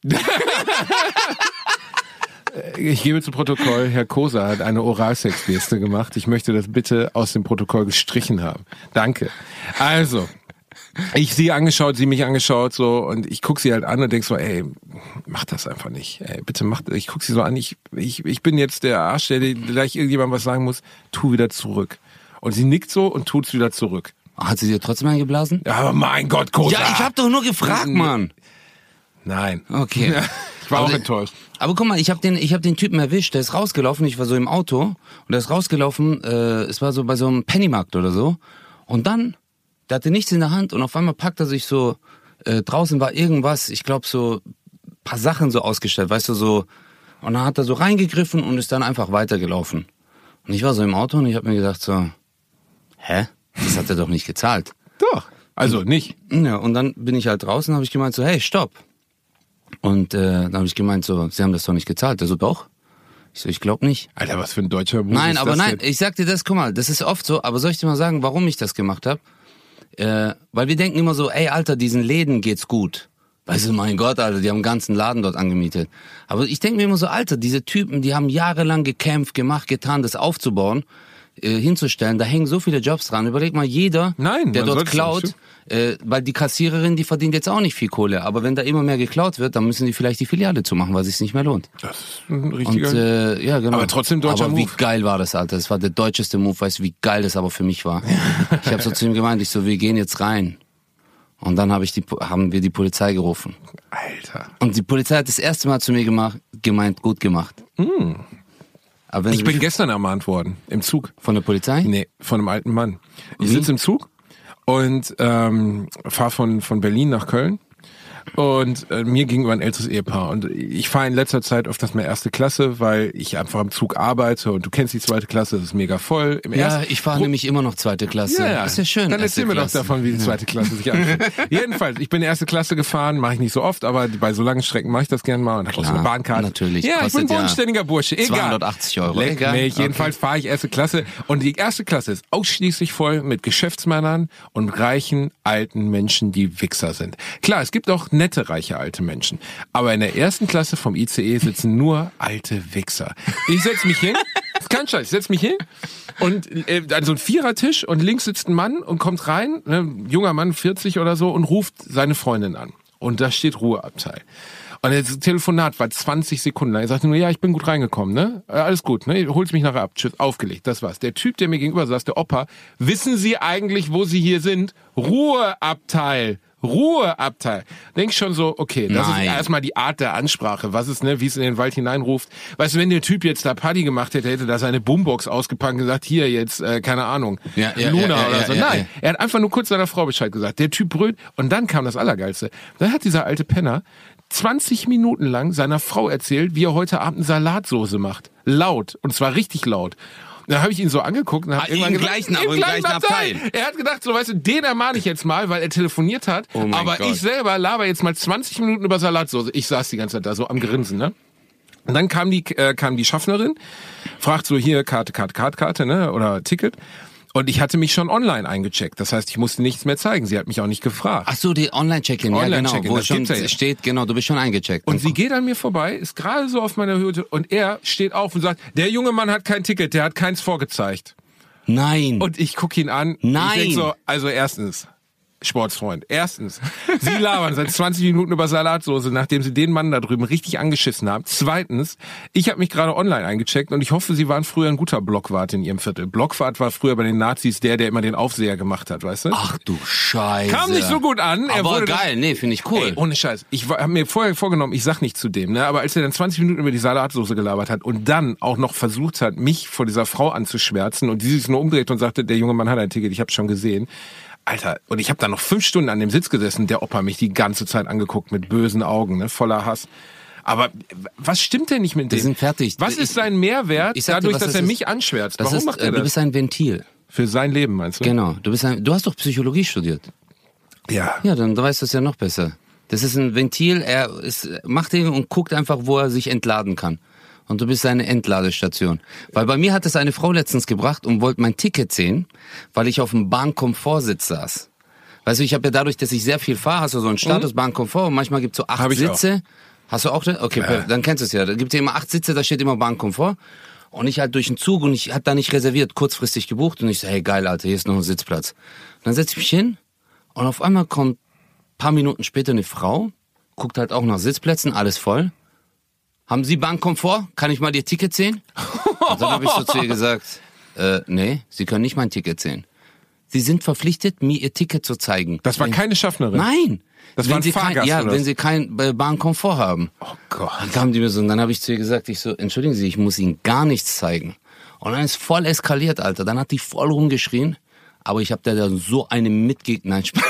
Ich gebe zu Protokoll, Herr Kosa hat eine Oralsex-Geste gemacht. Ich möchte das bitte aus dem Protokoll gestrichen haben. Danke. Also, ich sie angeschaut, sie mich angeschaut, so, und ich guck sie halt an und denk so, ey, mach das einfach nicht. Ey, bitte mach das. Ich guck sie so an, ich, ich, ich bin jetzt der Arsch, der gleich irgendjemandem was sagen muss, tu wieder zurück. Und sie nickt so und tut's wieder zurück. Hat sie dir trotzdem eingeblasen? Aber mein Gott, Kosa! Ja, ich hab doch nur gefragt, Mann. Nein. Okay. Ich war Aber auch der- enttäuscht. Aber guck mal, ich habe den, ich hab den Typen erwischt, der ist rausgelaufen, ich war so im Auto und der ist rausgelaufen, äh, es war so bei so einem Pennymarkt oder so. Und dann, der hatte nichts in der Hand und auf einmal packt er sich so, äh, draußen war irgendwas, ich glaube so paar Sachen so ausgestellt, weißt du, so. Und dann hat er so reingegriffen und ist dann einfach weitergelaufen. Und ich war so im Auto und ich habe mir gedacht so, hä? Das hat er doch nicht gezahlt. Doch. Also nicht. Ja, und dann bin ich halt draußen und habe ich gemeint so, hey, stopp. Und äh, dann habe ich gemeint so, Sie haben das doch nicht gezahlt. Der so, doch. Ich so, ich glaube nicht. Alter, was für ein deutscher Move Nein, ist aber das nein, denn? ich sag dir das, guck mal, das ist oft so, aber soll ich dir mal sagen, warum ich das gemacht habe? Äh, weil wir denken immer so, ey, Alter, diesen Läden geht's gut. Weißt du, mein Gott, Alter, die haben einen ganzen Laden dort angemietet. Aber ich denke mir immer so, Alter, diese Typen, die haben jahrelang gekämpft, gemacht, getan, das aufzubauen, äh, hinzustellen. Da hängen so viele Jobs dran. Überleg mal, jeder, Nein, der man dort soll's klaut, nicht, äh, weil die Kassiererin, die verdient jetzt auch nicht viel Kohle. Aber wenn da immer mehr geklaut wird, dann müssen die vielleicht die Filiale zumachen, weil es sich nicht mehr lohnt. Das ist ein Und richtiger... äh, ja, genau. Aber trotzdem deutscher Aber wie Move. geil war das, Alter. Das war der deutscheste Move. Weißt du, wie geil das aber für mich war? Ich habe so zu ihm gemeint, ich so, wir gehen jetzt rein. Und dann hab ich die, haben wir die Polizei gerufen. Alter. Und die Polizei hat das erste Mal zu mir gemacht, gemeint, gut gemacht. Mm. Aber wenn Ich sie bin mich- gestern ermahnt worden, im Zug. von der Polizei? Nee, von einem alten Mann. Ich Wie? sitze im Zug und ähm, fahre von, von Berlin nach Köln. Und äh, mir gegenüber ein älteres Ehepaar. Und ich fahre in letzter Zeit öfters mal erste Klasse, weil ich einfach im Zug arbeite. Und du kennst die zweite Klasse, das ist mega voll. Im Ja, ersten- ich fahre nämlich immer noch zweite Klasse. Ja, ja. Ist ja schön. Dann erste erzähl mir doch Klasse. davon, wie die zweite Klasse sich anfühlt. Jedenfalls, ich bin erste Klasse gefahren, mache ich nicht so oft, aber bei so langen Strecken mache ich das gern mal und habe auch so eine Klar, Bahnkarte. natürlich. Ja, ich bin Kostet ein ja bodenständiger Bursche. Egal. zweihundertachtzig Euro. Leck Egal. mich. Jedenfalls fahre ich erste Klasse und die erste Klasse ist ausschließlich voll mit Geschäftsmännern und reichen alten Menschen, die Wichser sind. Klar, es gibt auch nette, reiche alte Menschen. Aber in der ersten Klasse vom I C E sitzen nur alte Wichser. Ich setz mich hin, das ist kein Scheiß, ich setz mich hin und äh, an so ein Vierertisch und links sitzt ein Mann und kommt rein, ne, junger Mann, vierzig oder so, und ruft seine Freundin an. Und da steht Ruheabteil. Und das Telefonat war zwanzig Sekunden lang. Er sagte nur, ja, ich bin gut reingekommen, ne? Äh, Alles gut, ne? Holst mich nachher ab. Tschüss, aufgelegt, das war's. Der Typ, der mir gegenüber saß, der Opa, wissen Sie eigentlich, wo Sie hier sind? Ruheabteil. Ruheabteil. Denk schon so, okay, das Nein. ist erstmal die Art der Ansprache, was ist, ne, wie es in den Wald hineinruft. Weißt du, wenn der Typ jetzt da Party gemacht hätte, hätte da seine Boombox ausgepackt und gesagt, hier jetzt, äh, keine Ahnung, Ja, ja, Luna ja, ja, oder ja, so. ja, Nein, ja. er hat einfach nur kurz seiner Frau Bescheid gesagt. Der Typ brüllt und dann kam das Allergeilste. Dann hat dieser alte Penner zwanzig Minuten lang seiner Frau erzählt, wie er heute Abend Salatsoße macht. Laut. Und zwar richtig laut. Da habe ich ihn so angeguckt und hab Ah, irgendwann im gedacht, gleichen, aber im gleichen Abteil. Er hat gedacht, so weißt du, den ermahne ich jetzt mal, weil er telefoniert hat. Oh mein aber Gott. ich selber laber jetzt mal zwanzig Minuten über Salatsoße. Ich saß die ganze Zeit da so am Grinsen, ne? Und dann kam die, äh, kam die Schaffnerin, fragt so hier Karte, Karte, Karte, Karte, ne? Oder Ticket. Und ich hatte mich schon online eingecheckt. Das heißt, ich musste nichts mehr zeigen. Sie hat mich auch nicht gefragt. Ach so, die Online-Check-In, ja genau, Online-Check-In, wo das schon gibt's ja jetzt. steht, genau, du bist schon eingecheckt. Und sie geht an mir vorbei, ist gerade so auf meiner Höhe und er steht auf und sagt, der junge Mann hat kein Ticket, der hat keins vorgezeigt. Nein. Und ich gucke ihn an. Nein. Ich denk so, also erstens, Sportsfreund, erstens, Sie labern seit zwanzig Minuten über Salatsoße, nachdem Sie den Mann da drüben richtig angeschissen haben. Zweitens, ich habe mich gerade online eingecheckt und ich hoffe, Sie waren früher ein guter Blockwart in Ihrem Viertel. Blockwart war früher bei den Nazis der, der immer den Aufseher gemacht hat, weißt du? Ach du Scheiße. Kam nicht so gut an. Er Aber wurde geil, nee, finde ich cool. Ey, ohne Scheiß. Ich habe mir vorher vorgenommen, ich sag nicht zu dem, ne? Aber als er dann zwanzig Minuten über die Salatsoße gelabert hat und dann auch noch versucht hat, mich vor dieser Frau anzuschwärzen und die sich nur umdreht und sagte, der junge Mann hat ein Ticket, ich habe schon gesehen. Alter, und ich habe da noch fünf Stunden an dem Sitz gesessen, der Opa mich die ganze Zeit angeguckt mit bösen Augen, ne, voller Hass. Aber was stimmt denn nicht mit dem? Wir sind fertig. Was Ich- ist sein Mehrwert ich sag dir, dadurch, was dass das er ist. mich anschwärzt? Das Warum ist, macht äh, er du das? bist ein Ventil. Für sein Leben, meinst du? Genau. Du bist ein, du hast doch Psychologie studiert. Ja. Ja, dann weißt du es ja noch besser. Das ist ein Ventil, er ist, macht den und guckt einfach, wo er sich entladen kann. Und du bist seine Entladestation. Weil bei mir hat es eine Frau letztens gebracht und wollte mein Ticket sehen, weil ich auf dem Bahnkomfortsitz saß. Weißt du, ich habe ja dadurch, dass ich sehr viel fahre, hast du so einen Status, Bahnkomfort und manchmal gibt's so acht Hab ich Sitze. Hast du auch das? Okay, Ja. dann kennst du es ja. Da gibt's ja immer acht Sitze, da steht immer Bahnkomfort. Und ich halt durch den Zug und ich hab da nicht reserviert, kurzfristig gebucht und ich so, hey geil, Alter, hier ist noch ein Sitzplatz. Und dann setz ich mich hin und auf einmal kommt ein paar Minuten später eine Frau, guckt halt auch nach Sitzplätzen, alles voll. Haben Sie Bahnkomfort? Kann ich mal Ihr Ticket sehen? Und dann habe ich so zu ihr gesagt, äh, nee, Sie können nicht mein Ticket sehen. Sie sind verpflichtet, mir Ihr Ticket zu zeigen. Das war Wenn- keine Schaffnerin. Nein. Das wenn war ein Sie kein, Fahrgast, Ja, oder wenn was? Sie kein äh, Bahnkomfort haben. Oh Gott. Dann kamen die mir so und dann habe ich zu ihr gesagt, ich so, entschuldigen Sie, ich muss Ihnen gar nichts zeigen. Und dann ist voll eskaliert, Alter. Dann hat die voll rumgeschrien. Aber ich habe da dann so eine mitge... Nein, Spaß.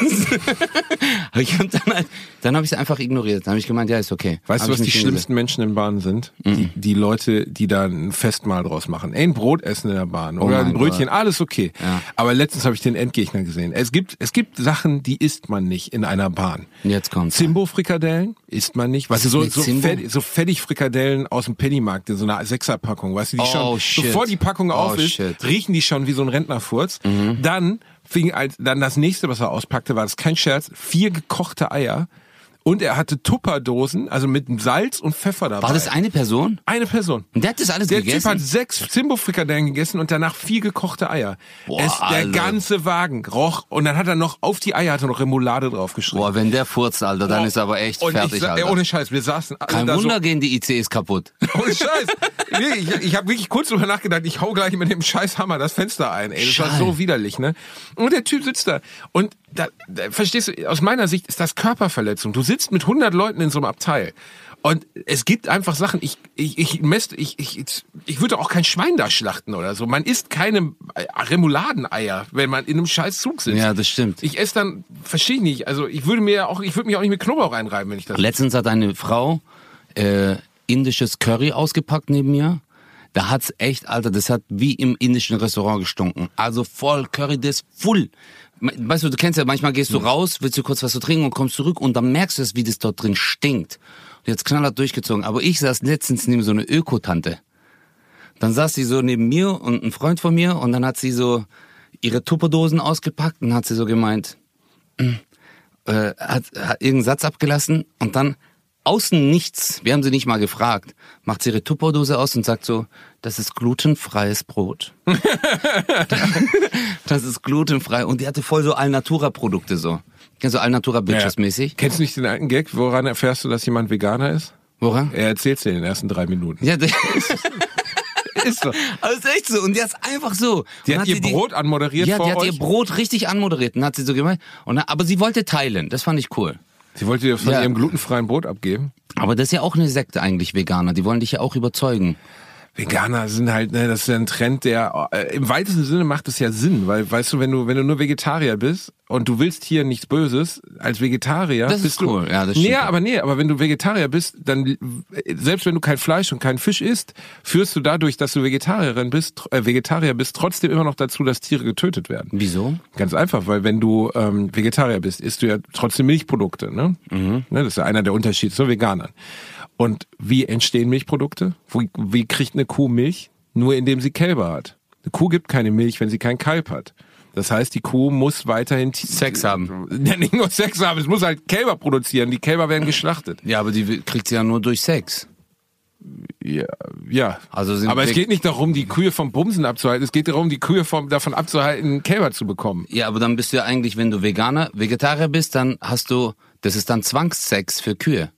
Aber ich hab dann halt, dann habe ich es einfach ignoriert. Dann habe ich gemeint, ja, ist okay. Weißt Hab du, was ich die nicht schlimmsten Menschen in Bahnen sind? Die, die Leute, die da ein Festmahl draus machen. Ey, ein Brot essen in der Bahn oder mein ein Brötchen, Gott. alles okay. Ja. Aber letztens habe ich den Endgegner gesehen. Es gibt, es gibt Sachen, die isst man nicht in einer Bahn. Jetzt kommt's. Zimbo-Frikadellen isst man nicht. Weißt du, ist so, mit so, Zimbo? Fett, so Fettig-Frikadellen aus dem Pennymarkt in so einer Sechserpackung. Weißt du, die Oh, schon, shit. bevor die Packung Oh, auf ist, shit. riechen die schon wie so ein Rentnerfurz. Dann fing als, dann das nächste, was er auspackte, war das kein Scherz, vier gekochte Eier. Und er hatte Tupperdosen, also mit Salz und Pfeffer dabei. War das eine Person? Eine Person. Und der hat das alles Der gegessen? Typ hat sechs Zimbo-Frikadellen gegessen und danach vier gekochte Eier. Boah, es, der Alter. ganze Wagen roch und dann hat er noch auf die Eier hat er noch Remoulade draufgeschrieben. Boah, wenn der furzt, Alter, dann ist er aber echt und fertig, ich, sag- ey, Alter. ohne Scheiß, wir saßen alle Kein da Wunder, so, gehen die I C Es kaputt. ohne Scheiß. Nee, ich ich habe wirklich kurz drüber nachgedacht, ich hau gleich mit dem Scheißhammer das Fenster ein. Ey, das war Scheiße. so widerlich, ne? Und der Typ sitzt da und da, da, verstehst du, aus meiner Sicht ist das Körperverletzung. Du sitzt mit hundert Leuten in so einem Abteil. Und es gibt einfach Sachen, ich, ich, ich, mess, ich, ich, ich würde auch kein Schwein da schlachten oder so. Man isst keine Remouladeneier, wenn man in einem scheiß Zug sitzt. Ja, das stimmt. Ich esse dann, verstehe ich nicht, also ich würde mir auch, ich würde mich auch nicht mit Knoblauch reinreiben, wenn ich das. Letztens hat eine Frau äh, indisches Curry ausgepackt neben mir. Da hat's echt, Alter, das hat wie im indischen Restaurant gestunken. Also voll Curry, das full. Weißt du, du kennst ja, manchmal gehst du raus, willst du kurz was zu trinken und kommst zurück und dann merkst du es, wie das dort drin stinkt. Und jetzt knallhart durchgezogen. Aber ich saß letztens neben so einer Öko-Tante. Dann saß sie so neben mir und ein Freund von mir und dann hat sie so ihre Tupperdosen ausgepackt und hat sie so gemeint, äh, hat, hat irgendeinen Satz abgelassen und dann außen nichts, wir haben sie nicht mal gefragt, macht sie ihre Tupperdose aus und sagt so, das ist glutenfreies Brot. Das ist glutenfrei und die hatte voll so Alnatura-Produkte so. Kennst du Alnatura-Bitches mäßig? Kennst du nicht den alten Gag, woran erfährst du, dass jemand Veganer ist? Woran? Er erzählt's dir in den ersten drei Minuten. Ja, das Ist so. aber ist echt so und die hat einfach so. Die Und hat ihr sie Brot anmoderiert Ja, vor die hat euch? ihr Brot richtig anmoderiert und hat sie so gemeint. Und, dann- aber sie wollte teilen, das fand ich cool. Sie wollte dir von Ja. ihrem glutenfreien Brot abgeben. Aber das ist ja auch eine Sekte eigentlich, Veganer. Die wollen dich ja auch überzeugen. Veganer sind halt, ne, das ist ja ein Trend, der äh, im weitesten Sinne macht es ja Sinn, weil, weißt du, wenn du wenn du nur Vegetarier bist und du willst hier nichts Böses, als Vegetarier Das bist ist cool, du, ja, das nee, stimmt. aber nee, aber wenn du Vegetarier bist, dann, selbst wenn du kein Fleisch und keinen Fisch isst, führst du dadurch, dass du Vegetarierin bist, äh, Vegetarier bist, trotzdem immer noch dazu, dass Tiere getötet werden. Wieso? Ganz einfach, weil wenn du ähm, Vegetarier bist, isst du ja trotzdem Milchprodukte, ne? Mhm. ne? Das ist ja einer der Unterschiede zu Veganern. Und wie entstehen Milchprodukte? Wie, wie kriegt eine Kuh Milch? Nur indem sie Kälber hat. Eine Kuh gibt keine Milch, wenn sie kein Kalb hat. Das heißt, die Kuh muss weiterhin Sex haben. Ja, nicht nur Sex haben, es muss halt Kälber produzieren. Die Kälber werden geschlachtet. Ja, aber die kriegt sie ja nur durch Sex. Ja, ja. Also sind aber es Ve- geht nicht darum, die Kühe vom Bumsen abzuhalten. Es geht darum, die Kühe vom, davon abzuhalten, Kälber zu bekommen. Ja, aber dann bist du ja eigentlich, wenn du Veganer, Vegetarier bist, dann hast du, das ist dann Zwangssex für Kühe.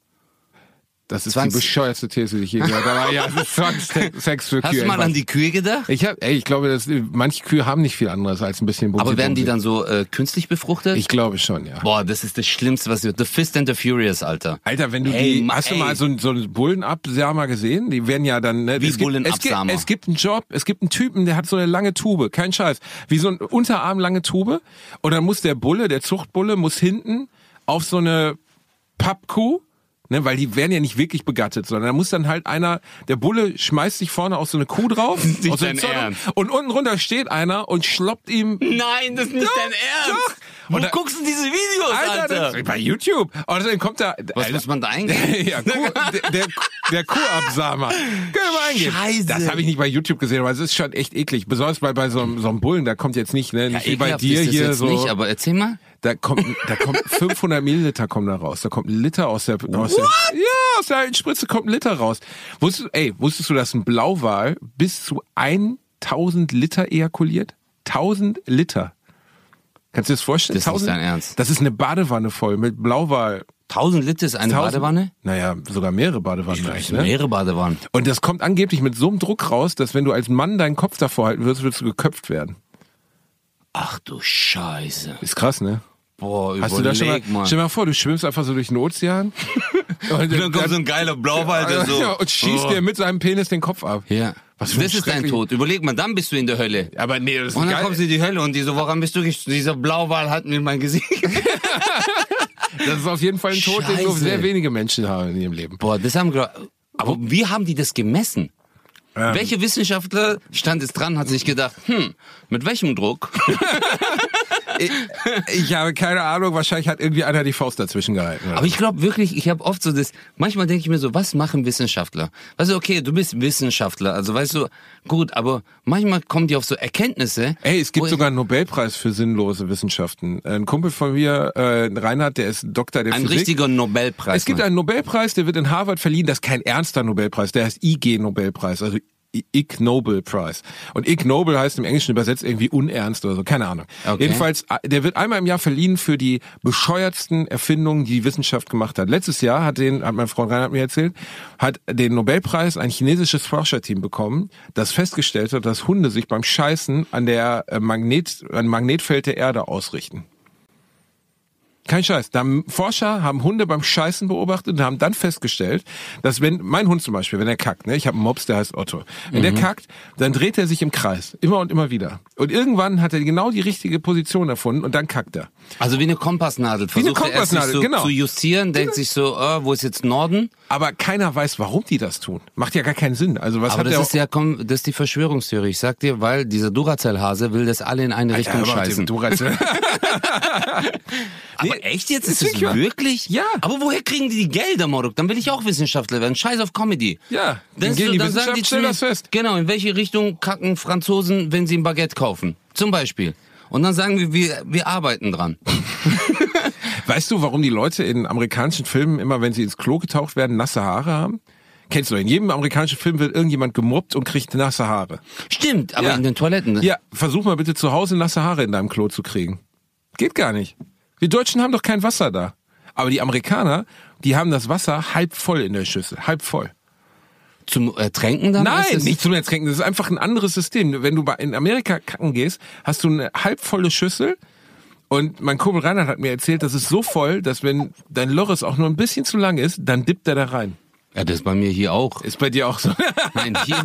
Das ist Zwangs- die bescheuerste These, die ich je gehört habe. Aber ja, es ist Zwangssex für Hast Kühe. du mal an die Kühe gedacht? Ich hab, ey, ich glaube, dass manche Kühe haben nicht viel anderes als ein bisschen Bumsi. Aber werden die Bumsi. dann so äh, künstlich befruchtet? Ich glaube schon, ja. Boah, das ist das Schlimmste, was wir... The Fist and the Furious, Alter. Alter, wenn du Ey, die, ma- hast du ey. mal so, so einen Bullenabsamer gesehen? Die werden ja dann, ne, Wie es gibt, es, Bullenabsamer? gibt, es gibt einen Job, es gibt einen Typen, der hat so eine lange Tube, kein Scheiß, wie so ein Unterarm lange Tube. Und dann muss der Bulle, der Zuchtbulle, muss hinten auf so eine Pappkuh, ne, weil die werden ja nicht wirklich begattet, sondern da muss dann halt einer, der Bulle schmeißt sich vorne auf so eine Kuh drauf. Nicht aus so dein einem Zorn, Ernst. und unten runter steht einer und schloppt ihm. Nein, das ist nicht Doch, dein Ernst. doch. Wo Und da- guckst du diese Videos, Alter? Alter, das, bei YouTube. Und dann kommt da. Was Alter, muss man da eingeben? ja, Kuh, der, der, der Kuhabsamer. Können wir mal eingeben. Scheiße. Das habe ich nicht bei YouTube gesehen, aber es ist schon echt eklig. Besonders bei, bei so, einem, so einem Bullen, da kommt jetzt nicht, ne, nicht wie bei ekelhaft dir ist das hier jetzt so. nicht, aber erzähl mal. Da kommt, da kommt fünfhundert Milliliter kommen da raus. Da kommt ein Liter aus der, aus der, ja, aus der alten Spritze kommt ein Liter raus. Wusstest, ey, wusstest du, dass ein Blauwal bis zu tausend Liter ejakuliert? tausend Liter. Kannst du dir das vorstellen? Das ist nicht tausend? dein Ernst. Das ist eine Badewanne voll mit Blauwal. tausend Liter ist eine tausend Badewanne? Naja, sogar mehrere Badewannen. Das eigentlich, sind ne? mehrere Badewannen. Und das kommt angeblich mit so einem Druck raus, dass wenn du als Mann deinen Kopf davor halten würdest, würdest du geköpft werden. Ach du Scheiße. Ist krass, ne? Boah, Hast du da schon mal, überleg mal. stell dir mal vor, du schwimmst einfach so durch den Ozean und, Dann kommt so ein geiler Blauwal, der so... ja, und schießt Oh. dir mit seinem Penis den Kopf ab. Ja. Was für ein Das ist dein schrecklich- Tod. Überleg mal, dann bist du in der Hölle. Aber nee, das ist Und dann geil. kommst du in die Hölle und die so, woran bist du gest- Dieser Blauwal hat mir mein Gesicht. Das ist auf jeden Fall ein Tod, den nur Scheiße. sehr wenige Menschen haben in ihrem Leben. Boah, das haben wir... Aber wie haben die das gemessen? Ähm. Welche Wissenschaftler stand jetzt dran, hat sich gedacht, hm, mit welchem Druck? Ich, ich habe keine Ahnung, wahrscheinlich hat irgendwie einer die Faust dazwischen gehalten. Aber ich glaube wirklich, ich habe oft so das, manchmal denke ich mir so, was machen Wissenschaftler? Weißt du, okay, du bist Wissenschaftler, also weißt du, gut, aber manchmal kommen die auf so Erkenntnisse. Ey, es gibt wo ich- sogar einen Nobelpreis für sinnlose Wissenschaften. Ein Kumpel von mir, äh, Reinhard, der ist Doktor der Ein Physik. richtiger Nobelpreis. Es gibt Mann. einen Nobelpreis, der wird in Harvard verliehen. Das ist kein ernster Nobelpreis, der heißt I G Nobelpreis, also I- Ig Nobel Prize. Und Ig Nobel heißt im Englischen übersetzt irgendwie unernst oder so, keine Ahnung. Okay. Jedenfalls, der wird einmal im Jahr verliehen für die bescheuertsten Erfindungen, die die Wissenschaft gemacht hat. Letztes Jahr hat den, hat mein Freund Reinhard mir erzählt, hat den Nobelpreis ein chinesisches Forscherteam bekommen, das festgestellt hat, dass Hunde sich beim Scheißen an der äh, Magnet, an Magnetfeld der Erde ausrichten. Kein Scheiß. Da haben Forscher haben Hunde beim Scheißen beobachtet und haben dann festgestellt, dass wenn, mein Hund zum Beispiel, wenn er kackt, ne, ich habe einen Mops, der heißt Otto, wenn Mhm. der kackt, dann dreht er sich im Kreis. Immer und immer wieder. Und irgendwann hat er genau die richtige Position erfunden und dann kackt er. Also wie eine Kompassnadel. Wie eine Versucht er erst sich Kompassnadel, so genau. zu justieren, denkt sich so, äh, wo ist jetzt Norden? Aber keiner weiß, warum die das tun. Macht ja gar keinen Sinn. Also was Aber hat das der ist ja, komm, das ist die Verschwörungstheorie. Ich sag dir, weil dieser Duracell-Hase will, dass alle in eine Richtung aber scheißen. dem Duracell- Aber echt jetzt? Ist ist es sicher. wirklich? Ja. Aber woher kriegen die die Gelder, Moruk? Dann will ich auch Wissenschaftler werden. Scheiß auf Comedy. Ja, dann Das gehen so, die dann sagen Wissenschaft, die zu stell mir, das fest. Genau, in welche Richtung kacken Franzosen, wenn sie ein Baguette kaufen? Zum Beispiel. Und dann sagen wir, wir, wir arbeiten dran. Weißt du, warum die Leute in amerikanischen Filmen immer, wenn sie ins Klo getaucht werden, nasse Haare haben? Kennst du, in jedem amerikanischen Film wird irgendjemand gemobbt und kriegt nasse Haare. Stimmt, aber Ja. in den Toiletten. Ne? Ja, versuch mal bitte zu Hause nasse Haare in deinem Klo zu kriegen. Geht gar nicht. Wir Deutschen haben doch kein Wasser da. Aber die Amerikaner, die haben das Wasser halb voll in der Schüssel. Halb voll. Zum Ertränken dann? Nein, ist es- nicht zum Ertränken. Das ist einfach ein anderes System. Wenn du bei- in Amerika kacken gehst, hast du eine halbvolle Schüssel. Und mein Kumpel Reinhard hat mir erzählt, das ist so voll, dass wenn dein Loris auch nur ein bisschen zu lang ist, dann dippt er da rein. Ja, das ist bei mir hier auch. Ist bei dir auch so? Nein, hier.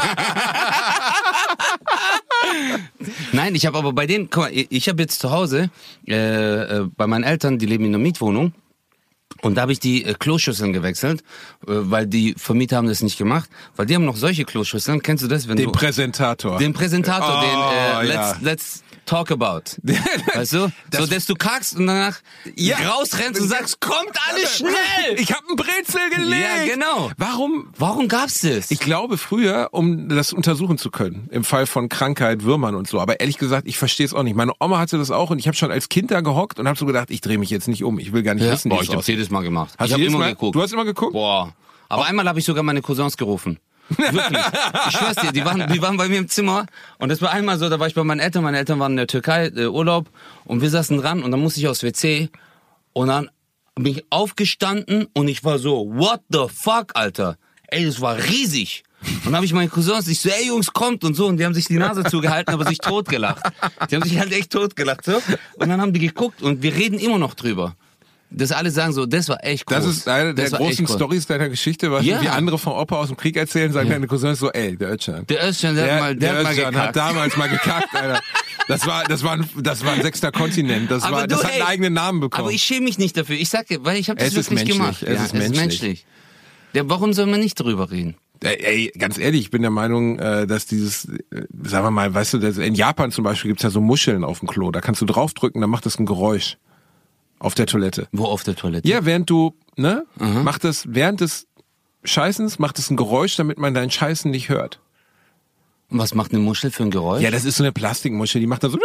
Nein, ich habe aber bei denen, guck mal, ich habe jetzt zu Hause, äh, äh, bei meinen Eltern, die leben in einer Mietwohnung. Und da habe ich die äh, Kloschüsseln gewechselt, äh, weil die Vermieter haben das nicht gemacht. Weil die haben noch solche Kloschüsseln. Kennst du das? Wenn Den du, Präsentator. Den Präsentator, Oh, den äh, ja. let's, let's talk about. Weißt du? Das- so, dass du kackst und danach Ja. rausrennst und sagst, kommt alles schnell! Ich habe einen Brezel gelegt. Ja, genau. Warum? Warum gab's das? Ich glaube früher, um das untersuchen zu können, im Fall von Krankheit, Würmern und so. Aber ehrlich gesagt, ich verstehe es auch nicht. Meine Oma hatte das auch und ich habe schon als Kind da gehockt und habe so gedacht, ich drehe mich jetzt nicht um. Ich will gar nicht ja. wissen, Boah, wie ich es hab's aussieht. jedes Mal gemacht. Hast ich du habe jedes immer Mal geguckt. Du hast immer geguckt? Boah. Aber einmal habe ich sogar meine Cousins gerufen. Wirklich. Ich schwör's dir, die waren, die waren bei mir im Zimmer und das war einmal so, da war ich bei meinen Eltern, meine Eltern waren in der Türkei, äh, Urlaub und wir saßen dran und dann musste ich aufs W C und dann bin ich aufgestanden und ich war so, what the fuck, Alter? Ey, das war riesig. Und dann habe ich meine Cousins, ich so, ey Jungs, kommt und so und die haben sich die Nase zugehalten, aber sich totgelacht. Die haben sich halt echt totgelacht, so. Und dann haben die geguckt und wir reden immer noch drüber. Dass alle sagen so, das war echt groß. Das ist eine der Das war großen echt groß. Stories deiner Geschichte, was Ja. wie andere vom Opa aus dem Krieg erzählen, sagen deine Cousins so, ey, der Özcan. Der Özcan, der, Der, hat mal, der, der hat mal Özcan gekackt. hat damals mal gekackt, Alter. Das war, das war, ein, das war ein sechster Kontinent. Das Aber war, du, das hat einen ey, eigenen Namen bekommen. Aber ich schäme mich nicht dafür. Ich sag dir, weil ich habe das Es ist wirklich menschlich. gemacht. Es ja, ist menschlich. Der, warum soll man nicht darüber reden? Ey, ey, ganz ehrlich, ich bin der Meinung, äh, dass dieses, äh, sagen wir mal, weißt du, das, in Japan zum Beispiel gibt's ja so Muscheln auf dem Klo. Da kannst du draufdrücken, dann macht das ein Geräusch auf der Toilette. Wo auf der Toilette? Ja, während du, ne, macht das, während des Scheißens macht es ein Geräusch, damit man dein Scheißen nicht hört. Und was macht eine Muschel für ein Geräusch? Ja, das ist so eine Plastikmuschel, die macht dann so.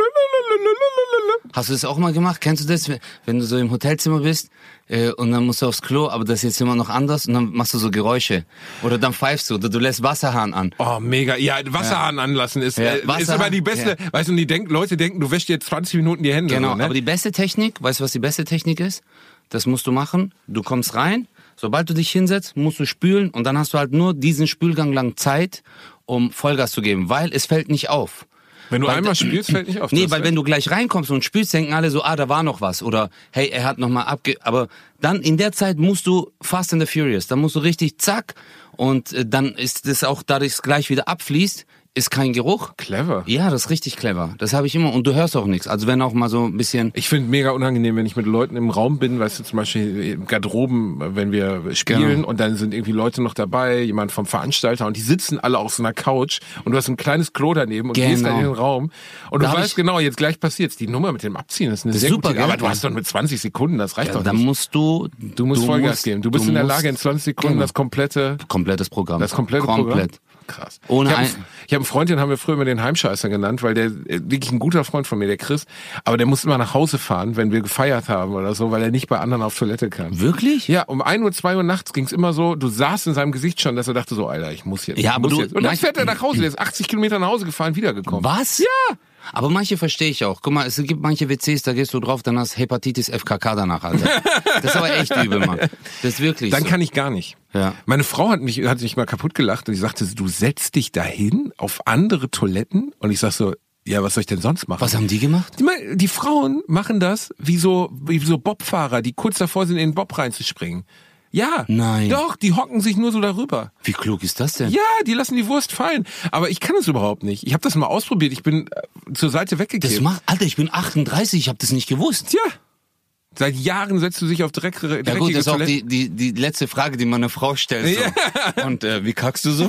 Hast du das auch mal gemacht? Kennst du das, wenn du so im Hotelzimmer bist äh, und dann musst du aufs Klo, aber das ist jetzt immer noch anders und dann machst du so Geräusche. Oder dann pfeifst du oder du lässt Wasserhahn an. Oh, mega. Ja, Wasserhahn anlassen ist, Ja, äh, ist Wasserhahn, immer die beste. ja. Weißt du, und die denk, Leute denken, du wäschst dir jetzt zwanzig Minuten die Hände. Genau, so, ne? aber die beste Technik, weißt du, was die beste Technik ist? Das musst du machen. Du kommst rein, sobald du dich hinsetzt, musst du spülen und dann hast du halt nur diesen Spülgang lang Zeit, um Vollgas zu geben, weil es fällt nicht auf. Wenn du Weil- einmal spielst, fällt nicht auf. Nee, das, weil ne? wenn du gleich reinkommst und spielst, denken alle so, ah, da war noch was. Oder, hey, er hat noch mal abge... Aber dann in der Zeit musst du Fast and the Furious. Dann musst du richtig zack. Und äh, dann ist es auch, dadurch es gleich wieder abfließt, ist kein Geruch. Clever. Ja, das ist richtig clever. Das habe ich immer. Und du hörst auch nichts. Also wenn auch mal so ein bisschen... Ich finde mega unangenehm, wenn ich mit Leuten im Raum bin, weißt du, zum Beispiel im Garderoben, wenn wir spielen Genau. und dann sind irgendwie Leute noch dabei, jemand vom Veranstalter und die sitzen alle auf so einer Couch und du hast ein kleines Klo daneben und Genau. gehst dann in den Raum und Da du hab weißt ich- genau, jetzt gleich passiert's. Die Nummer mit dem Abziehen ist eine Das ist sehr super, gute, gell? aber du hast doch mit zwanzig Sekunden, das reicht Ja, doch dann nicht. musst du... Du musst Vollgas geben. Du bist in der Lage, in zwanzig Sekunden Genau. das komplette, Komplettes Programm. das komplette Komplett. Programm. Krass. Ohne ich habe ein- ich hab einen Freund, den haben wir früher immer den Heimscheißer genannt, weil der äh, wirklich ein guter Freund von mir, der Chris, aber der musste immer nach Hause fahren, wenn wir gefeiert haben oder so, weil er nicht bei anderen auf Toilette kam. Wirklich? Ja, um ein Uhr, zwei Uhr nachts ging's immer so, du sahst in seinem Gesicht schon, dass er dachte so, Alter, ich muss jetzt. Ja, ich aber muss du- jetzt. Und dann manch- fährt er nach Hause, der ist achtzig Kilometer nach Hause gefahren, wiedergekommen. Was? Ja! Aber manche verstehe ich auch. Guck mal, es gibt manche W Cs, da gehst du drauf, dann hast Hepatitis F K K danach, Alter. Das ist aber echt übel, Mann. Das ist wirklich Dann so. kann ich gar nicht. Ja. Meine Frau hat mich, hat sich mal kaputt gelacht und die sagte, du setzt dich dahin auf andere Toiletten und ich sag so, ja, was soll ich denn sonst machen? Was haben die gemacht? Die, me- die Frauen machen das wie so, wie so Bobfahrer, die kurz davor sind, in den Bob reinzuspringen. Ja. Nein. Doch, die hocken sich nur so darüber. Wie klug ist das denn? Ja, die lassen die Wurst fallen. Aber ich kann es überhaupt nicht. Ich habe das mal ausprobiert. Ich bin äh, zur Seite weggegeben. Das macht, Alter, ich bin achtunddreißig, ich habe das nicht gewusst. Tja. Seit Jahren setzt du dich auf dreckige, dreckige Ja gut, das ist auch Toiletten. die, die, die letzte Frage, die meine Frau stellt. So. Und äh, wie kackst du so?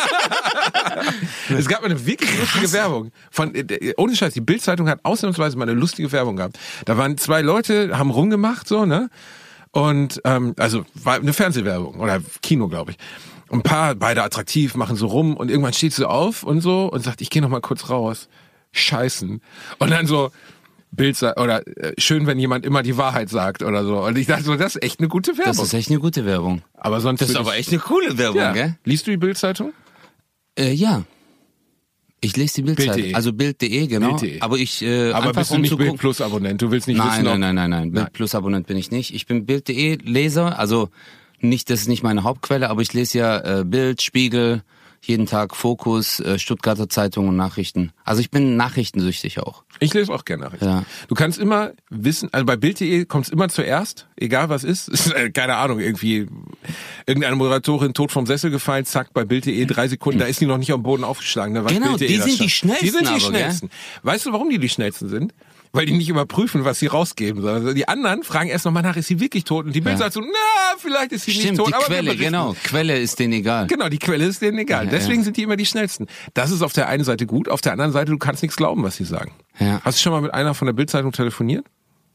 Es gab mal eine wirklich lustige Werbung. Von, äh, ohne Scheiß, die Bild-Zeitung hat ausnahmsweise mal eine lustige Werbung gehabt. Da waren zwei Leute, haben rumgemacht, so, ne? Und, ähm, also, war eine Fernsehwerbung oder Kino, glaube ich. Und ein paar, beide attraktiv, machen so rum und irgendwann steht sie auf und so und sagt, ich gehe noch mal kurz raus. Scheißen. Und dann so, Bild, oder äh, schön, wenn jemand immer die Wahrheit sagt oder so. Und ich dachte so, das ist echt eine gute Werbung. Das ist echt eine gute Werbung. aber sonst Das ist würde aber ich- echt eine coole Werbung, ja. gell? Liest du die Bild-Zeitung? Äh, ja. Ich lese die Bildzeitung. Bild.de. Also Bild Punkt de, genau. Bild.de. Aber ich, äh, Aber einfach bist du um nicht zu Bild gucken. Plus Abonnent? Du willst nicht Nein, wissen, ob... nein, nein, nein, nein. Nein. Bild Plus Abonnent bin ich nicht. Ich bin Bild Punkt de Leser, also nicht, das ist nicht meine Hauptquelle, aber ich lese ja äh, Bild, Spiegel, jeden Tag Fokus, äh, Stuttgarter Zeitung und Nachrichten. Also ich bin nachrichtensüchtig auch. Ich lese auch gerne Nachrichten. Ja. Du kannst immer wissen, also bei Bild punkt de kommt es immer zuerst, egal was ist. Keine Ahnung, irgendwie irgendeine Moderatorin tot vom Sessel gefallen, zack, bei Bild punkt de drei Sekunden, da ist die noch nicht am Boden aufgeschlagen. Da weiß Genau, Bild punkt de die das sind schon. die schnellsten Die sind die aber, schnellsten. Weißt du, warum die die schnellsten sind? Weil die nicht überprüfen, was sie rausgeben, sondern die anderen fragen erst nochmal nach, ist sie wirklich tot? Und die Bild Ja. sagt so, na, vielleicht ist sie Stimmt, nicht tot, die aber Quelle, wir berichten. genau. Quelle ist denen egal. Genau, die Quelle ist denen egal. Ja, Deswegen ja. sind die immer die schnellsten. Das ist auf der einen Seite gut, auf der anderen Seite, du kannst nichts glauben, was sie sagen. Ja. Hast du schon mal mit einer von der Bild-Zeitung telefoniert?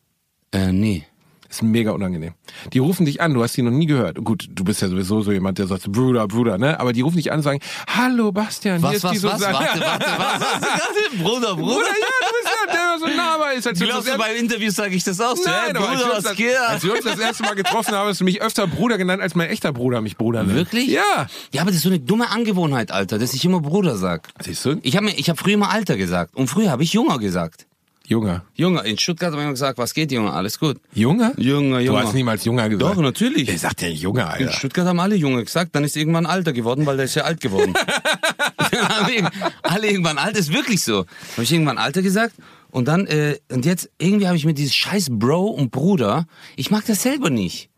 Äh, nee. Ist mega unangenehm. Die rufen dich an, du hast die noch nie gehört. Gut, du bist ja sowieso so jemand, der sagt, Bruder, Bruder, ne? Aber die rufen dich an und sagen, hallo Bastian, hier Was, ist was, die was? Susanne. Warte, warte, was? was? Bruder, Bruder. Bruder, ja, du bist ja, der so nah war. Ist, als wir Glaubst uns du, bei Interviews sage ich das auch so? Nein, Hey, aber als wir, Bruder, uns was das, geht? als wir uns das erste Mal getroffen haben, hast du mich öfter Bruder genannt, als mein echter Bruder mich Bruder nennt. Wirklich? Ja. Ja, aber das ist so eine dumme Angewohnheit, Alter, dass ich immer Bruder sag. Siehst du? Ich habe ich hab früher immer Alter gesagt und früher habe ich Junger gesagt. Junger. Junger, in Stuttgart haben wir immer gesagt, was geht, Junge, alles gut. Junger? Junger, Du Junger. hast niemals Junger gesagt. Doch, natürlich. Wer sagt denn Junge, In Alter? Stuttgart haben alle Junge gesagt, dann ist irgendwann Alter geworden, weil der ist ja alt geworden. Dann haben wir alle irgendwann alt, ist wirklich so. Habe ich irgendwann Alter gesagt und dann, äh, und jetzt irgendwie habe ich mir dieses scheiß Bro und Bruder, ich mag das selber nicht.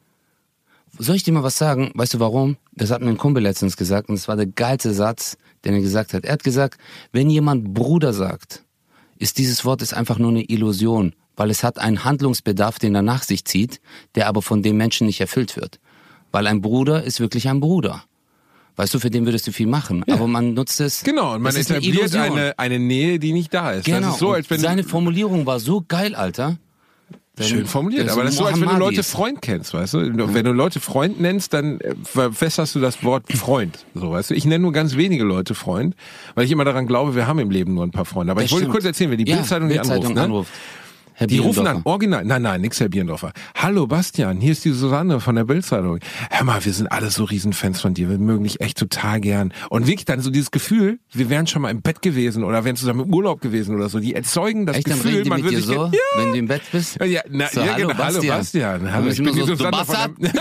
Soll ich dir mal was sagen? Weißt du warum? Das hat mir ein Kumpel letztens gesagt und das war der geilste Satz, den er gesagt hat. Er hat gesagt, wenn jemand Bruder sagt, ist dieses Wort ist einfach nur eine Illusion, weil es hat einen Handlungsbedarf, den er nach sich zieht, der aber von dem Menschen nicht erfüllt wird. Weil ein Bruder ist wirklich ein Bruder. Weißt du, für den würdest du viel machen, Ja. aber man nutzt es. Genau, und man das ist eine etabliert Illusion. eine, eine Nähe, die nicht da ist. Genau. Das ist so, als wenn und seine Formulierung war so geil, Alter. Schön formuliert, Der aber das ist so, als wenn du Mohammadi Leute ist. Freund kennst, weißt du? Wenn du Leute Freund nennst, dann äh, verfässerst du das Wort Freund, so, weißt du? Ich nenne nur ganz wenige Leute Freund, weil ich immer daran glaube, wir haben im Leben nur ein paar Freunde. Aber Das ich wollte stimmt. kurz erzählen, wenn die Ja, Bild-Zeitung die Bild-Zeitung anruft, ne? anruft. Herr Die rufen an, Bielendorfer. original, nein, nein, nix Herr Bierendorfer. Hallo Bastian, hier ist die Susanne von der Bild-Zeitung. Hör mal, wir sind alle so Riesenfans von dir, wir mögen dich echt total gern. Und wirklich dann so dieses Gefühl, wir wären schon mal im Bett gewesen oder wären zusammen im Urlaub gewesen oder so. Die erzeugen das Echt, dann Gefühl, reden die man mit würde dir sich... so, Ja, wenn du im Bett bist? ja, na, So, ja hallo, genau, hallo Bastian. Bastian. Hallo, Und ich ich bin die immer so, Susanne du von der...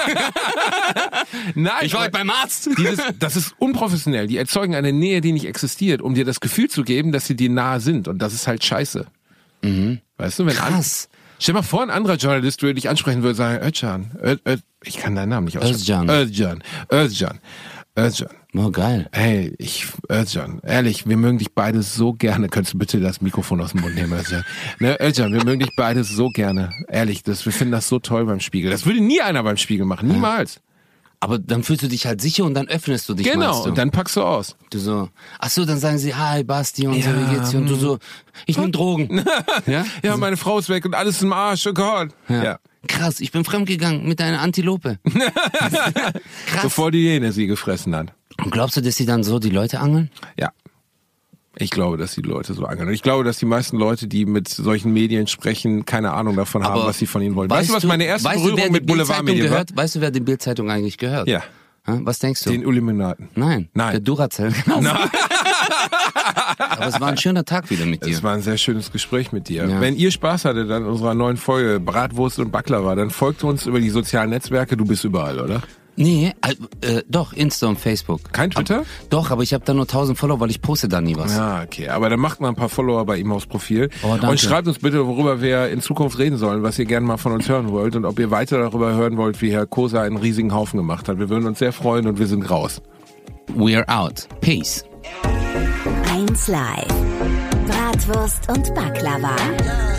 Nein, Ich war aber heute beim Arzt. dieses, das ist unprofessionell. Die erzeugen eine Nähe, die nicht existiert, um dir das Gefühl zu geben, dass sie dir nahe sind. Und das ist halt scheiße. Mhm. Weißt du, wenn an, Krass. stell mal vor, ein anderer Journalist würde dich ansprechen, würde sagen, Özcan, Ö, Ö, ich kann deinen Namen nicht aussprechen. Özcan, Özcan, Özcan. Oh, geil. Hey, ich, Özcan, ehrlich, wir mögen dich beide so gerne. Könntest du bitte das Mikrofon aus dem Mund nehmen, Özcan? Ne, Özcan, wir mögen dich beide so gerne. Ehrlich, das, wir finden das so toll beim Spiegel. Das würde nie einer beim Spiegel machen, niemals. Aber dann fühlst du dich halt sicher und dann öffnest du dich. Genau, meinst du? und dann packst du aus. Du so, ach so, dann sagen sie, hi Basti und so, Ja, wie geht's dir? Und du so, ich nehm Drogen. ja? Ja, meine Frau ist weg und alles im Arsch, oh Gott. ja. Ja. Krass, ich bin fremdgegangen mit einer Antilope. Krass. Bevor die Hyäne sie gefressen hat. Und glaubst du, dass sie dann so die Leute angeln? Ja. Ich glaube, dass die Leute so angeln. Und ich glaube, dass die meisten Leute, die mit solchen Medien sprechen, keine Ahnung davon haben, was sie von ihnen wollen. Weißt du, was meine erste weißt du, Berührung wer mit die Bild-Zeitung Boulevardmedien war? gehört? Weißt du, wer die Bild-Zeitung eigentlich gehört? Ja. Hm? Was denkst du? Den Illuminaten. Nein. Nein. Der Duracell. Genau. Nein. Aber es war ein schöner Tag wieder mit dir. Es war ein sehr schönes Gespräch mit dir. Ja. Wenn ihr Spaß hattet an unserer neuen Folge Bratwurst und Baklava, dann folgt uns über die sozialen Netzwerke. Du bist überall, oder? Nee, äh, doch, Insta und Facebook. Kein Twitter? Aber, doch, aber ich habe da nur tausend Follower, weil ich poste da nie was. Ja, okay. Aber dann macht mal ein paar Follower bei ihm aufs Profil. Oh, danke. Und schreibt uns bitte, worüber wir in Zukunft reden sollen, was ihr gerne mal von uns hören wollt und ob ihr weiter darüber hören wollt, wie Herr Kosa einen riesigen Haufen gemacht hat. Wir würden uns sehr freuen und wir sind raus. We're out. Peace. eins Live. Bratwurst und Baklava.